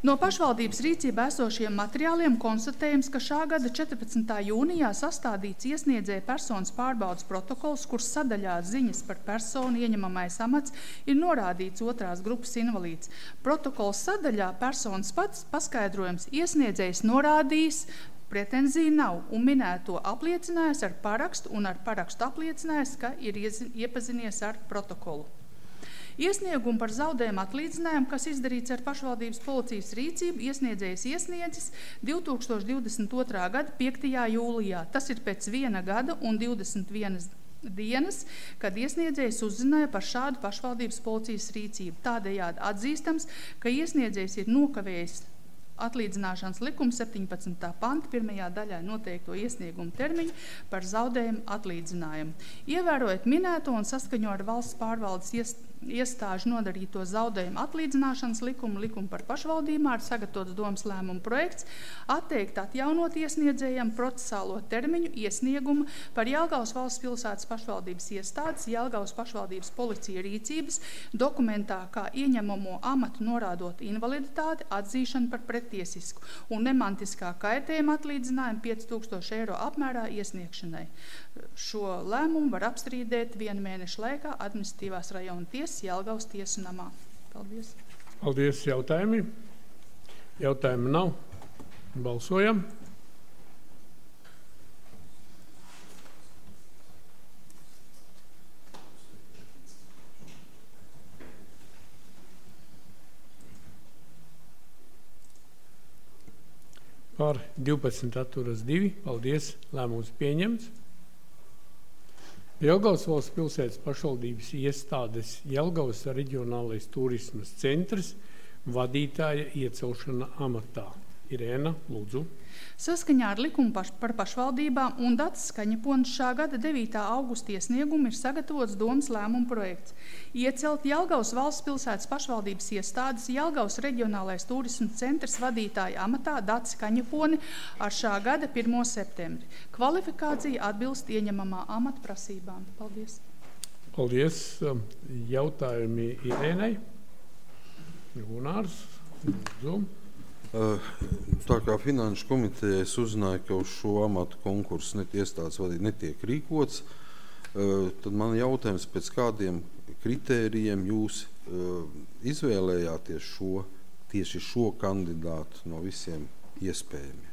Speaker 5: No pašvaldības rīcībā esošiem materiāliem konstatējams, ka šā gada četrpadsmitā jūnijā sastādīts iesniedzēja personas pārbaudas protokols, kurs sadaļā ziņas par personu ieņemamais amats ir norādīts otrās grupas invalīds. Protokols sadaļā personas pats paskaidrojums iesniedzējs norādījis, pretenzija nav un minēto apliecinājis ar parakstu un ar parakstu apliecinājis, ka ir iepazinies ar protokolu. Iesniegumu par zaudējumu atlīdzinājumu, kas izdarīts ar pašvaldības policijas rīcību, iesniedzējs iesniedzis divi tūkstoši divdesmit otrā gada piektajā jūlijā. Tas ir pēc viena gada un divdesmit vienas dienas, kad iesniedzējs uzzināja par šādu pašvaldības policijas rīcību. Tādējādi atzīstams, ka iesniedzējs ir nokavējis atlīdzināšanas likuma septiņpadsmitā panta pirmajā daļā noteikto iesniegumu termiņu par zaudējumu atlīdzinājumu. Ievērojot minēto un saskaņo ar valsts pārvaldes iestādi, iestāžu nodarīto zaudējumu atlīdzināšanas likumu, likumu par pašvaldībām, ir sagatavots domas lēmuma projekts, atteikt atjaunot iesniedzējam procesālo termiņu iesniegumu par Jelgavas valsts pilsētas pašvaldības iestādes, Jelgavas pašvaldības policija rīcības dokumentā kā ieņemamo amatu norādot invaliditāti, atzīšanu par pretiesisku un nemantiskā kaitējuma atlīdzinājumu pieci tūkstoši eiro apmērā iesniegšanai. Šo lēmumu var apstrīdēt vienu mēnešu laikā administratīvās rajona tiesas Jelgavas tiesu namā. Paldies.
Speaker 1: Paldies. Jautājumi? Jautājumi nav. Balsojam. Par divpadsmit atturas divi. Paldies. Lēmums pieņemts. Jelgavas valsts pilsētas pašvaldības iestādes Jelgavas reģionālais turismas centrs vadītāja iecelšana amatā. Irēna, lūdzu.
Speaker 5: Saskaņā ar likumu paš par pašvaldībām un Dacis Kaņepons šā gada devītā augusta iesniegumu ir sagatavots domas lēmuma projekts. Iecelt Jelgavas valsts pilsētas pašvaldības iestādes Jelgavas reģionālais turisma centrs vadītāja amatā Dacis Kaņeponi ar šā gada pirmo septembri. Kvalifikācija atbilst ieņemamā amata prasībām. Paldies.
Speaker 1: Paldies. Jautājumi Irēnai. Gunārs, lūdzu.
Speaker 3: Tā kā Finanšu komiteja es uzzināju, ka uz šo amatu konkursu net iestādes vadīt netiek rīkots, tad man jautājums, pēc kādiem kritērijiem jūs izvēlējāties šo, tieši šo kandidātu no visiem iespējamiem?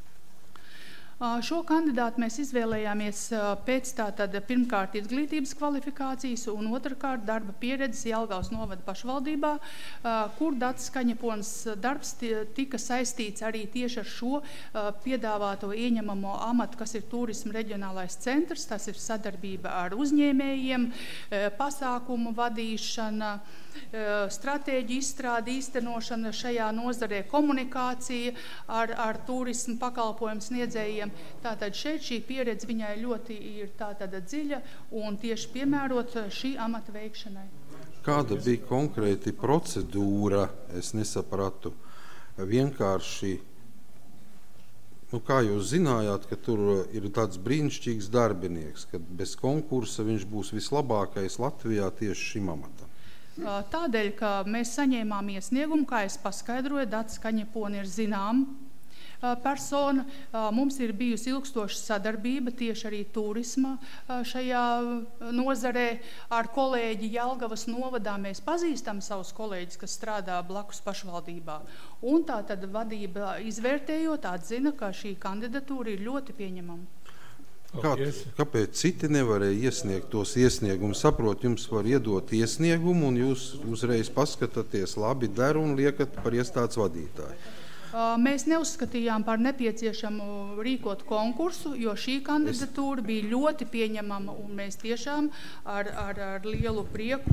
Speaker 5: Šo kandidātu mēs izvēlējāmies pēc tātad pirmkārt izglītības kvalifikācijas un otrkārt darba pieredzes Jelgavas novada pašvaldībā, kur Dacis Kaņepons darbs tika saistīts arī tieši ar šo piedāvāto ieņemamo amatu, kas ir turisma reģionālais centrs, tas ir sadarbība ar uzņēmējiem, pasākumu vadīšana, stratēģiju izstrādi, īstenošana šajā nozarē, komunikācija ar, ar turismu pakalpojumu sniedzējiem. Tātad šeit šī pieredze viņai ļoti ir tātad dziļa un tieši piemērot šī amata veikšanai.
Speaker 3: Kāda bija konkrēti procedūra? Es nesapratu. Vienkārši, nu kā jūs zinājāt, ka tur ir tāds brīnišķīgs darbinieks, ka bez konkursa viņš būs vislabākais Latvijā tieši šim amatam?
Speaker 5: Tādēļ, ka mēs saņēmām iesniegumu, kā es paskaidroju, Dacis Kaņeponi ir zinām persona. Mums ir bijusi ilgstoša sadarbība tieši arī turisma šajā nozarē ar kolēģi Jelgavas novadā. Mēs pazīstam savus kolēģis, kas strādā blakus pašvaldībā. Un tā tad vadība izvērtējot atzina, ka šī kandidatūra ir ļoti pieņemama.
Speaker 3: Kā, kāpēc citi nevarēja iesniegt tos iesniegumus? Saprot, jums var iedot iesniegumu un jūs uzreiz paskatāties, labi der un liekat par iestādes vadītāju.
Speaker 5: Mēs neuzskatījām par nepieciešamu rīkot konkursu, jo šī kandidatūra bija ļoti pieņemama un mēs tiešām ar, ar, ar lielu prieku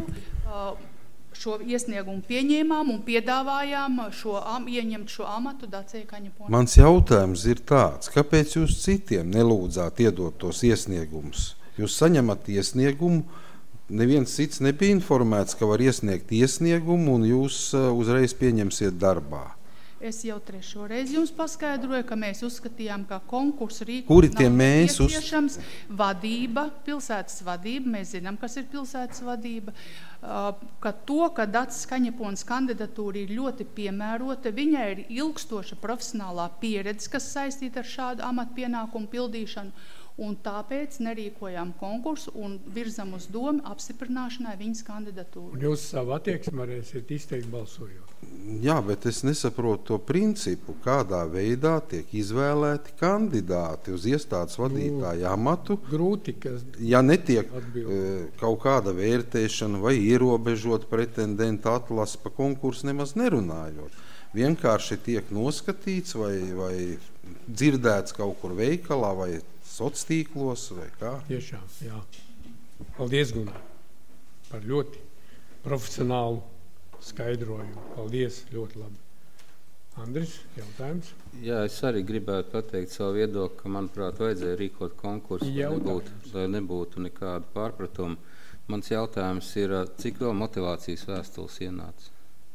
Speaker 5: šo iesniegumu pieņēmām un piedāvājām šo, ieņemt šo amatu Dacei Kaņeponai.
Speaker 3: Mans jautājums ir tāds, kāpēc jūs citiem nelūdzāt iedot tos iesniegumus? Jūs saņemat iesniegumu, neviens cits nebija informēts, ka var iesniegt iesniegumu un jūs uzreiz pieņemsiet darbā.
Speaker 5: Es jau trešo reizi jums paskaidroju, ka mēs uzskatījām, ka konkursu rīkot
Speaker 3: Kuri tie
Speaker 5: nav
Speaker 3: mēs uz-
Speaker 5: nepieciešams. Vadība, pilsētas vadība, mēs zinām, kas ir pilsētas vadība, uh, ka to, ka Dacis Kaņepons kandidatūra ir ļoti piemērota, viņai ir ilgstoša profesionālā pieredze, kas saistīta ar šādu amatpienākumu pildīšanu, un tāpēc nerīkojām konkursu un virzam uz domu apstiprināšanai viņas kandidatūru.
Speaker 1: Un jūs savu attieksmi varēsiet izteikt balsojot.
Speaker 3: Jā, bet es nesaprotu to principu, kādā veidā tiek izvēlēti kandidāti uz iestādes vadītāju amatu.
Speaker 1: Grūti, kas
Speaker 3: Ja netiek
Speaker 1: atbild.
Speaker 3: e, kaut kāda vērtēšana vai ierobežot pretendentu atlasi pa konkursu nemaz nerunājot. Vienkārši tiek noskatīts vai, vai dzirdēts kaut kur veikalā vai sociālos tīklos vai kā.
Speaker 1: Tiešām, jā. Paldies, Gunār, par ļoti profesionālu skaidrojumu. Paldies, ļoti labi. Andris, jautājums?
Speaker 2: Jā, es arī gribētu pateikt savu viedokli, ka, manuprāt, vajadzēja rīkot konkursu, lai nebūtu, lai nebūtu nekādu pārpratumu. Mans jautājums ir, cik vēl motivācijas vēstules ienāca?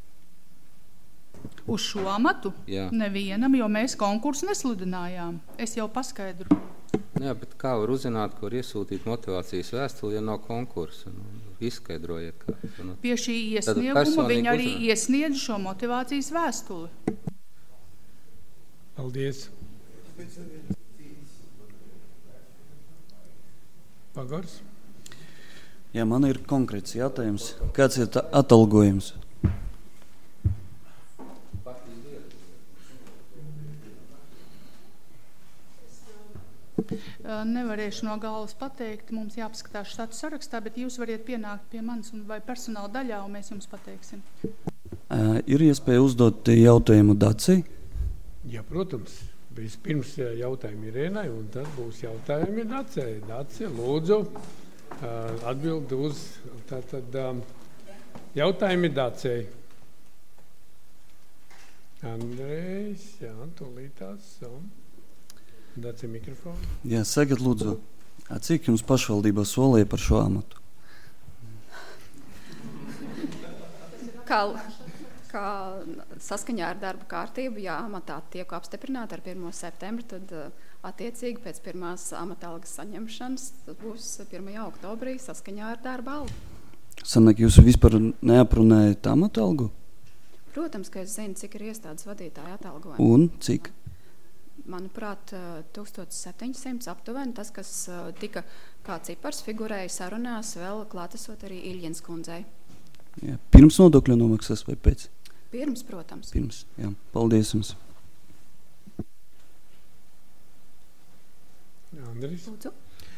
Speaker 5: Uz šo amatu?
Speaker 2: Jā.
Speaker 5: Nevienam, jo mēs konkursu nesludinājām. Es jau paskaidru.
Speaker 2: Jā, bet kā var uzzināt, ko var iesūtīt motivācijas vēstuli, ja nav konkursa? Nu, izskaidrojiet, kā. Nu,
Speaker 5: Pie šī
Speaker 2: tad
Speaker 5: iesnieguma
Speaker 2: personīgi
Speaker 5: viņi arī
Speaker 2: uzzināt.
Speaker 5: iesniedz šo motivācijas vēstuli.
Speaker 1: Paldies. Pagars?
Speaker 6: Jā, man ir konkrēts jautājums. Kāds ir tā atalgojums?
Speaker 5: Uh, Nevarēšu no galvas pateikt, mums jāpaskatās štatu sarakstā, bet jūs variet pienākt pie manis un vai personāla daļā, un mēs jums pateiksim.
Speaker 6: Uh, ir iespēja uzdot jautājumu Dacei?
Speaker 1: Jā, protams. Vispirms jautājumi Irēnai, un tad būs jautājumi Dacei. Dace, lūdzu, uh, atbild uz tātad um, jautājumi Dacei. Andrejs, jā, tūlītās. Dace mikrofonu.
Speaker 6: Jā, sakiet lūdzu, cik jums pašvaldībā solīja par šo amatu?
Speaker 10: Kā, kā saskaņā ar darba kārtību, ja amatā tiek apstiprināta ar pirmo septembri, tad attiecīgi pēc pirmās amata algas saņemšanas tas būs pirmajā oktobrī saskaņā ar darba algu.
Speaker 6: Sanāk, jūs vispār neaprunājat amatu algu?
Speaker 10: Protams, ka es zinu, cik ir iestādes vadītāja atalgojumi.
Speaker 6: Un cik?
Speaker 10: Manuprāt, tūkstoš septiņsimt aptuveni, tas, kas tika kā cipars figurēja sarunās, vēl klātesot arī Iļģenes kundzei.
Speaker 6: Jā, pirms nodokļu nomaksas vai pēc?
Speaker 10: Pirms, protams.
Speaker 6: Pirms, jā. Paldies jums.
Speaker 1: Andris?
Speaker 10: Lūdzu.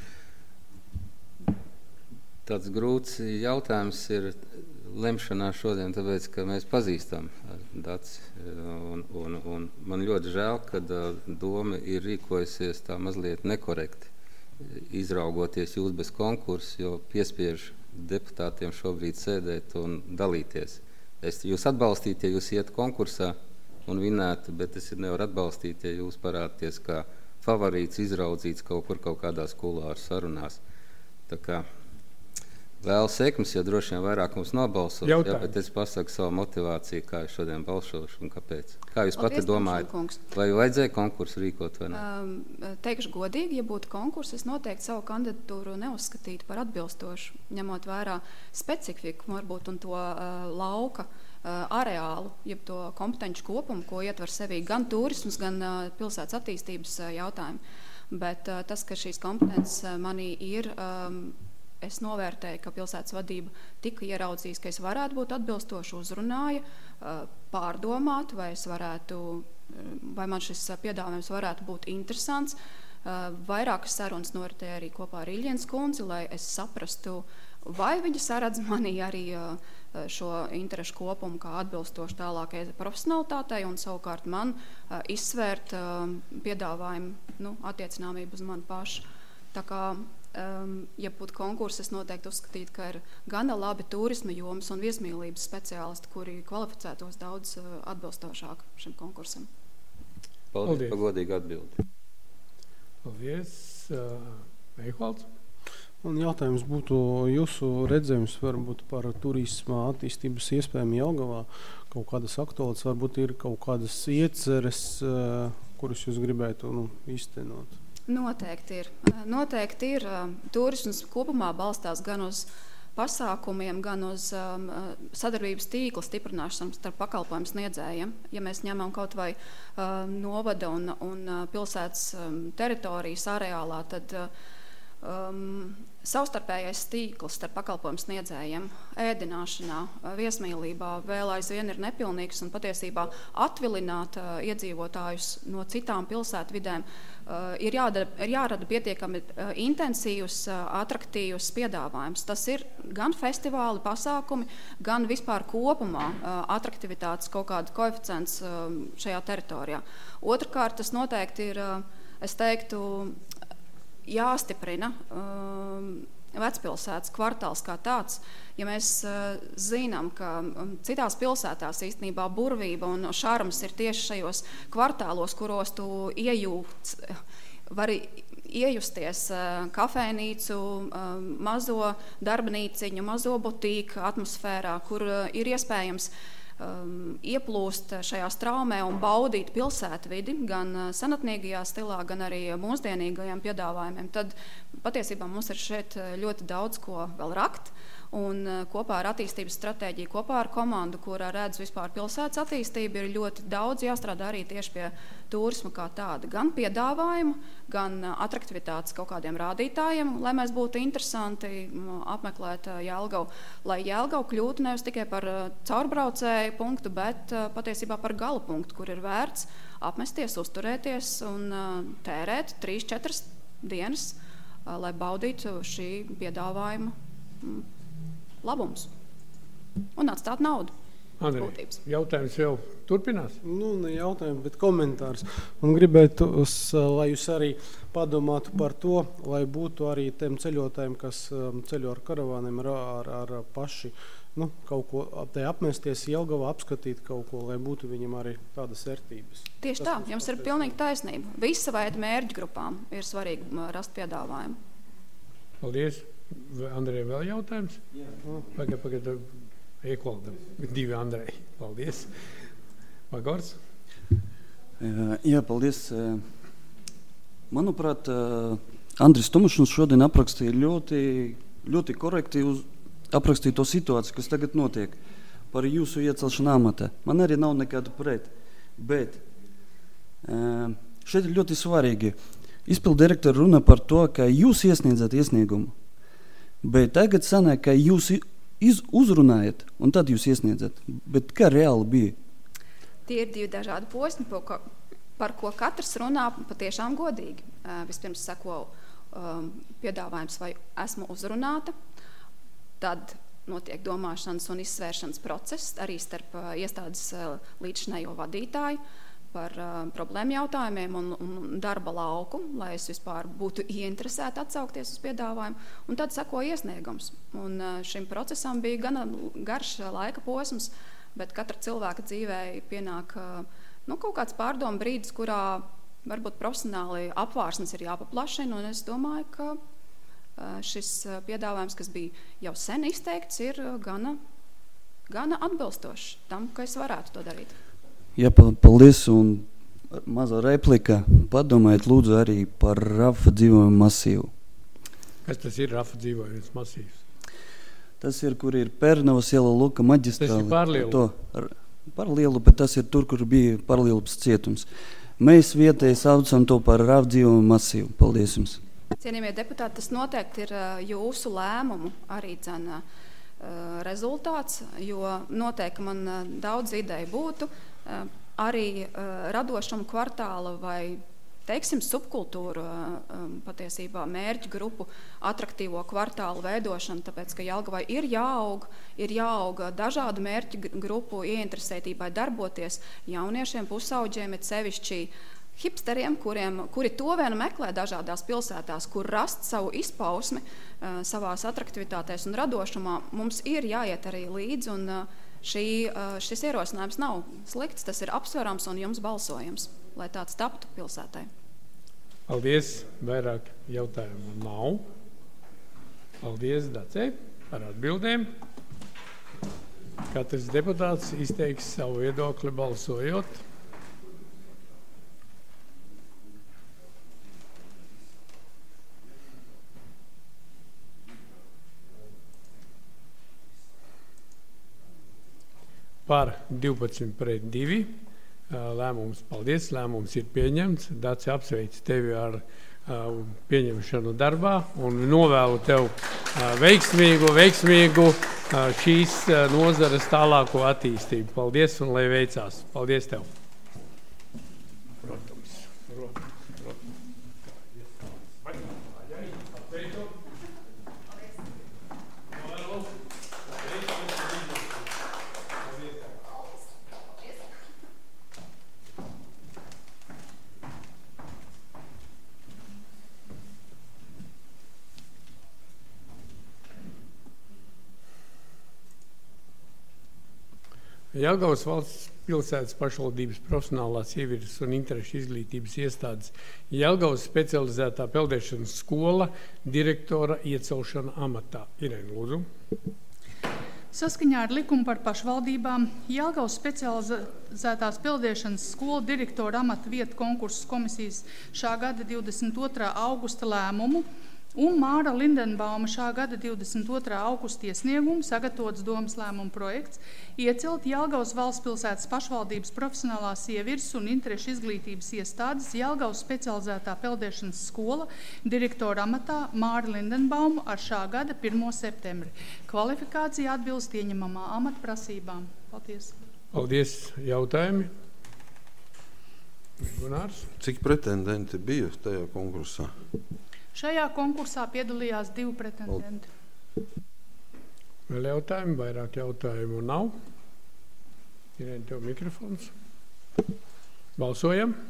Speaker 2: Tāds grūts jautājums ir lemšanā šodien, tāpēc, ka mēs pazīstam Daci, un, un, un man ļoti žēl, ka doma ir rīkojusies tā mazliet nekorekti, izraugoties jūs bez konkursu, jo piespiež deputātiem šobrīd sēdēt un dalīties. Es jūs atbalstītu, ja jūs iet konkursā un vinētu, bet es nevaru atbalstīt, ja jūs parādties kā favorīts, izraudzīts kaut kur kaut kādās kulāru sarunās. Tā kā vēl sekmes, jo droši vien vairāk mums nobalsos, jā, bet es pasaku savu motivāciju, kā es šodien balsošu un kāpēc. Kā jūs pati domājat, vai vajadzēja konkursu rīkot vai ne?
Speaker 10: Um, teikšu godīgi, ja būtu konkurss, es noteikti savu kandidatūru neuzskatītu par atbilstošu, ņemot vērā specifiku, varbūt, un to uh, lauka uh, areālu, jeb to kompetenci kopumu, ko ietver sevī gan turismus, gan uh, pilsētas attīstības uh, jautājumi. Bet uh, tas, ka šīs kompetences uh, manī ir, um, es novērtēju, ka pilsētas vadība tika ieraudzījis, ka es varētu būt atbilstoši uzrunāja, pārdomāt, vai es varētu, vai man šis piedāvājums varētu būt interesants. Vairākas sarunas noritēja arī kopā ar Iļģenes kundzi, lai es saprastu, vai viņa saredz manī arī šo interešu kopumu kā atbilstoši tālākai profesionalitātei un savukārt man izsvērt piedāvājumu, nu, attiecināmību uz mani pašu. Tā kā Um, ja būtu konkurss, es noteikti uzskatītu, ka ir gana labi turisma jomas un viesmīlības speciālisti, kuri kvalificētos daudz uh, atbilstošāk šim konkursam.
Speaker 2: Paldies, Paldies. Par godīgu atbildi.
Speaker 1: Paldies. Uh, Eichvalds?
Speaker 8: Un jautājums būtu jūsu redzējums varbūt par turisma attīstības iespējām Jelgavā. Kaut kādas aktuālas, varbūt ir kaut kādas ieceres, kuras jūs gribētu nu, iztenot?
Speaker 10: Noteikti ir. Noteikti ir. Turisms kopumā balstās gan uz pasākumiem, gan uz um, sadarbības tīkla stiprināšanu starp pakalpojumu sniedzējiem. Ja mēs ņemam kaut vai uh, novada un, un uh, pilsētas um, teritorijas areālā, tad um, savstarpējais tīkls starp pakalpojumu sniedzējiem ēdināšanā, viesmīlībā vēl aizvien ir nepilnīgs un patiesībā atvilināt uh, iedzīvotājus no citām pilsētvidēm uh, ir, jādara, ir jārada pietiekami uh, intensīvs, uh, atraktīvs piedāvājums. Tas ir gan festivāli, pasākumi, gan vispār kopumā uh, atraktivitātes kaut kāda koeficients uh, šajā teritorijā. Otrkārt, tas noteikti ir, uh, es teiktu, jāstiprina uh, vecpilsētas kvartāls kā tāds. Ja mēs uh, zinām, ka um, citās pilsētās īstenībā burvība un šarms ir tieši šajos kvartālos, kuros tu iejūts, vari iejusties uh, kafēnīcu, uh, mazo darbnīciņu, mazo butīku atmosfērā, kur uh, ir iespējams Um, ieplūst šajā straumē un baudīt pilsētvidi gan senatnīgajā stilā, gan arī mūsdienīgajiem piedāvājumiem, tad patiesībā mums ir šeit ļoti daudz ko vēl rakt. Un kopā ar attīstības stratēģiju, kopā ar komandu, kurā redz vispār pilsētas attīstību, ir ļoti daudz jāstrādā arī tieši pie turisma kā tāda. Gan piedāvājumu, gan atraktivitātes kaut kādiem rādītājiem, lai mēs būtu interesanti apmeklēt Jelgavu. Lai Jelgavu kļūtu nevis tikai par caurbraucēju punktu, bet patiesībā par gala punktu, kur ir vērts apmesties, uzturēties un tērēt trīs, četras dienas, lai baudītu šī piedāvājuma labums un atstāt naudu.
Speaker 1: Andrej, jautājums jau turpinās?
Speaker 8: Nu, ne jautājums, bet komentārs. Un gribētu, lai jūs arī padomātu par to, lai būtu arī tiem ceļotājiem, kas ceļo ar karavāniem, ar, ar paši, nu, kaut ko te apmesties Jelgavā, apskatīt kaut ko, lai būtu viņam arī tādas vērtības.
Speaker 10: Tieši tā, jums ir pilnīgi taisnība. Visa veida mērķu grupām ir svarīgi rast piedāvājumu.
Speaker 1: Paldies. Andrejam vēl jautājums?
Speaker 8: Jā.
Speaker 1: Pagad, pagad, Ekolda. Divi Andreji. Paldies. Magors?
Speaker 6: Jā, paldies. Manuprāt, Andris Tomašs šodien aprakstīja ļoti, ļoti korekti uz, aprakstīja to situāciju, kas tagad notiek par jūsu iecelšanu amatā. Man arī nav nekādu pret, bet šeit ir ļoti svarīgi. Izpildu direktori runā par to, ka jūs iesniedzat iesniegumu. Bet tagad sanāk, ka jūs iz, uzrunājat, un tad jūs iesniedzat. Bet kā reāli bija?
Speaker 10: Tie ir divi dažādi posmi, par ko katrs runā patiešām godīgi. Vispirms sako um, piedāvājums, vai esmu uzrunāta, tad notiek domāšanas un izsvēršanas process arī starp uh, iestādes uh, līdzšinējo vadītāju par uh, problēmu jautājumiem un, un darba lauku, lai es vispār būtu ieinteresēta atsaukties uz piedāvājumu, un tad sako iesniegums. Un uh, šim procesam bija gana garš laika posms, bet katra cilvēka dzīvē pienāk uh, nu, kaut kāds pārdomu brīdis, kurā varbūt profesionāli apvārsnes ir jāpaplašina, un es domāju, ka uh, šis piedāvājums, kas bija jau sen izteikts, ir uh, gana, gana atbilstošs tam, ka es varētu to darīt.
Speaker 6: Jā, paldies, un mazā replika. Padomājiet lūdzu arī par Rafa dzīvojumu masīvu.
Speaker 1: Kas tas ir Rafa dzīvojums masīvs?
Speaker 6: Tas ir, kur ir Pērnavas iela, Luka maģistrāli.
Speaker 1: Tas ir Pārlielu?
Speaker 6: To, Pārlielu, bet tas ir tur, kur bija Pārlielas cietums. Mēs vietēji saucam to par Rafa dzīvojumu masīvu. Paldies jums.
Speaker 10: Cienījamie deputāti, tas noteikti ir jūsu lēmumu arī dzena rezultāts, jo noteikti man daudz ideju būtu, arī radošumu kvartāla vai, teiksim, subkultūru patiesībā mērķu grupu atraktīvo kvartālu veidošanu, tāpēc, ka Jelgavai ir jāaug, ir jāaug dažādu mērķu grupu ieinteresētībai darboties jauniešiem, pusauģiem, ir sevišķi hipsteriem, kuriem, kuri to vien meklē dažādās pilsētās, kur rast savu izpausmi uh, savās atraktivitātēs un radošumā, mums ir jāiet arī līdzi, un uh, šī, uh, šis ierosinājums nav slikts, tas ir apsverams un jums balsojams, lai tāds taptu pilsētai.
Speaker 1: Paldies, vairāk jautājumu nav. Paldies, Dacei, par atbildēm. Katrs deputāts izteiks savu viedokli balsojot. Par divpadsmit pret divi. Lēmums, paldies, lēmums ir pieņemts. Daci, apsveic tevi ar uh, pieņemšanu darbā un novēlu tev uh, veiksmīgu, veiksmīgu uh, šīs uh, nozares tālāko attīstību. Paldies un lai veicās. Paldies tev. Protams. Jelgavas valsts pilsētas pašvaldības profesionālās sievietes un interešu izglītības iestādes Jelgavas specializētā peldēšanas skola direktora iecelšana amatā. Irēna, lūdzu.
Speaker 5: Saskaņā ar likumu par pašvaldībām Jelgavas specializētās peldēšanas skola direktora amata vietu konkursu komisijas šā gada divdesmit otrā augusta lēmumu un Māra Lindenbauma šā gada divdesmit otrā augusta iesniegumu sagatavots domas lēmuma projekts iecelt Jelgavas valsts pilsētas pašvaldības profesionālās sievietes un interešu izglītības iestādes Jelgavas specializētā peldēšanas skola direktora amatā Māra Lindenbaumu ar šā gada pirmo septembri. Kvalifikācija atbilst ieņemamā amata prasībām. Paldies.
Speaker 1: Paldies. Jautājumi? Gunārs?
Speaker 3: Cik pretendenti bija tajā konkursā?
Speaker 5: Šajā konkursā piedalījās divi pretendenti.
Speaker 1: Vēl jautājumi? Vairāk jautājumu nav. Irēna, tev mikrofons. Balsojam.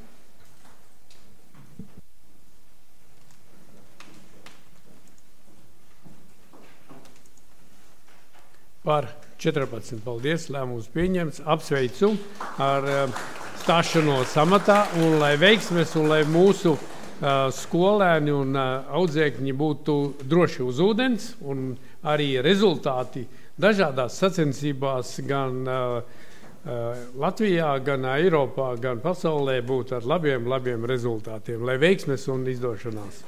Speaker 1: Par četrpadsmit. Paldies. Lēmums pieņemts. Apsveicu ar stāšanos amatā un lai veiksmes un lai mūsu skolēni un audzēkņi būtu droši uz ūdens un arī rezultāti dažādās sacensībās gan Latvijā, gan Eiropā, gan pasaulē būtu ar labiem, labiem rezultātiem. Lai veiksmes un izdošanās.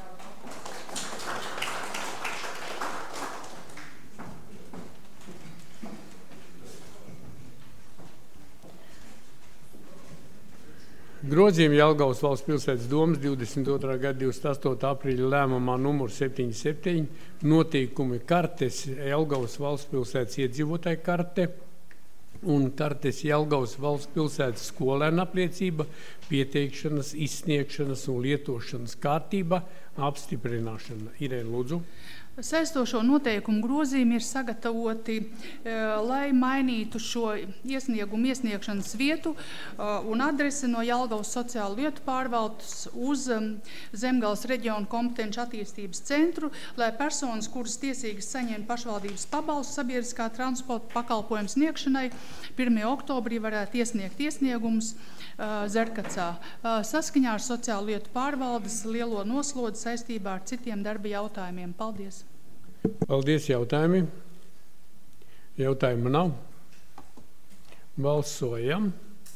Speaker 1: Grozījumi Jelgavas valsts pilsētas domas divdesmit otrā gada divdesmit astotā aprīļa lēmumā numur septiņdesmit septiņi notīkumi kartes Jelgavas valsts pilsētas iedzīvotāju karte un kartes Jelgavas valsts pilsētas skolēna apliecība, pieteikšanas, izsniegšanas un lietošanas kārtība, apstiprināšana. Irēna, lūdzu.
Speaker 5: Saistošo noteikumu grozījumi ir sagatavoti, lai mainītu šo iesniegumu iesniegšanas vietu un adresi no Jelgavas sociālu lietu pārvaldes uz Zemgales reģionu kompetenci attīstības centru, lai personas, kuras tiesīgas saņemt pašvaldības pabalstu sabiedriskā transporta pakalpojumu sniegšanai, pirmajā oktobrī varētu iesniegt iesniegumus Zerkacā. Saskaņā ar sociālu lietu pārvaldes lielo noslodzi saistībā ar citiem darba jautājumiem. Paldies!
Speaker 1: Paldies. Jautājumi? Jautājumu nav. Balsojam.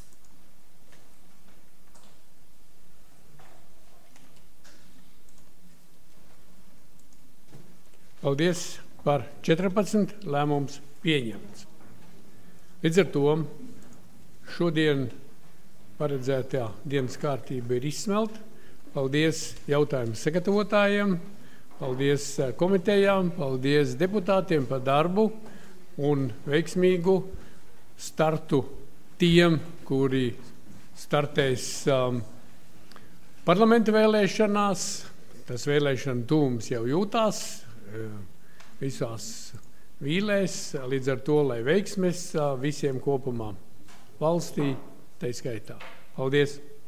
Speaker 1: Paldies. Par četrpadsmit. Lēmums pieņemts. Līdz ar to šodien paredzētā dienas kārtība ir izsmelta. Paldies jautājumu sagatavotājiem. Paldies komitejām, paldies deputātiem par darbu un veiksmīgu startu tiem, kuri startēs um, parlamenta vēlēšanās. Tas vēlēšana tūms jau jūtās visās vīlēs, līdz ar to, lai veiksmes visiem kopumā valstī, tai skaitā. Paldies!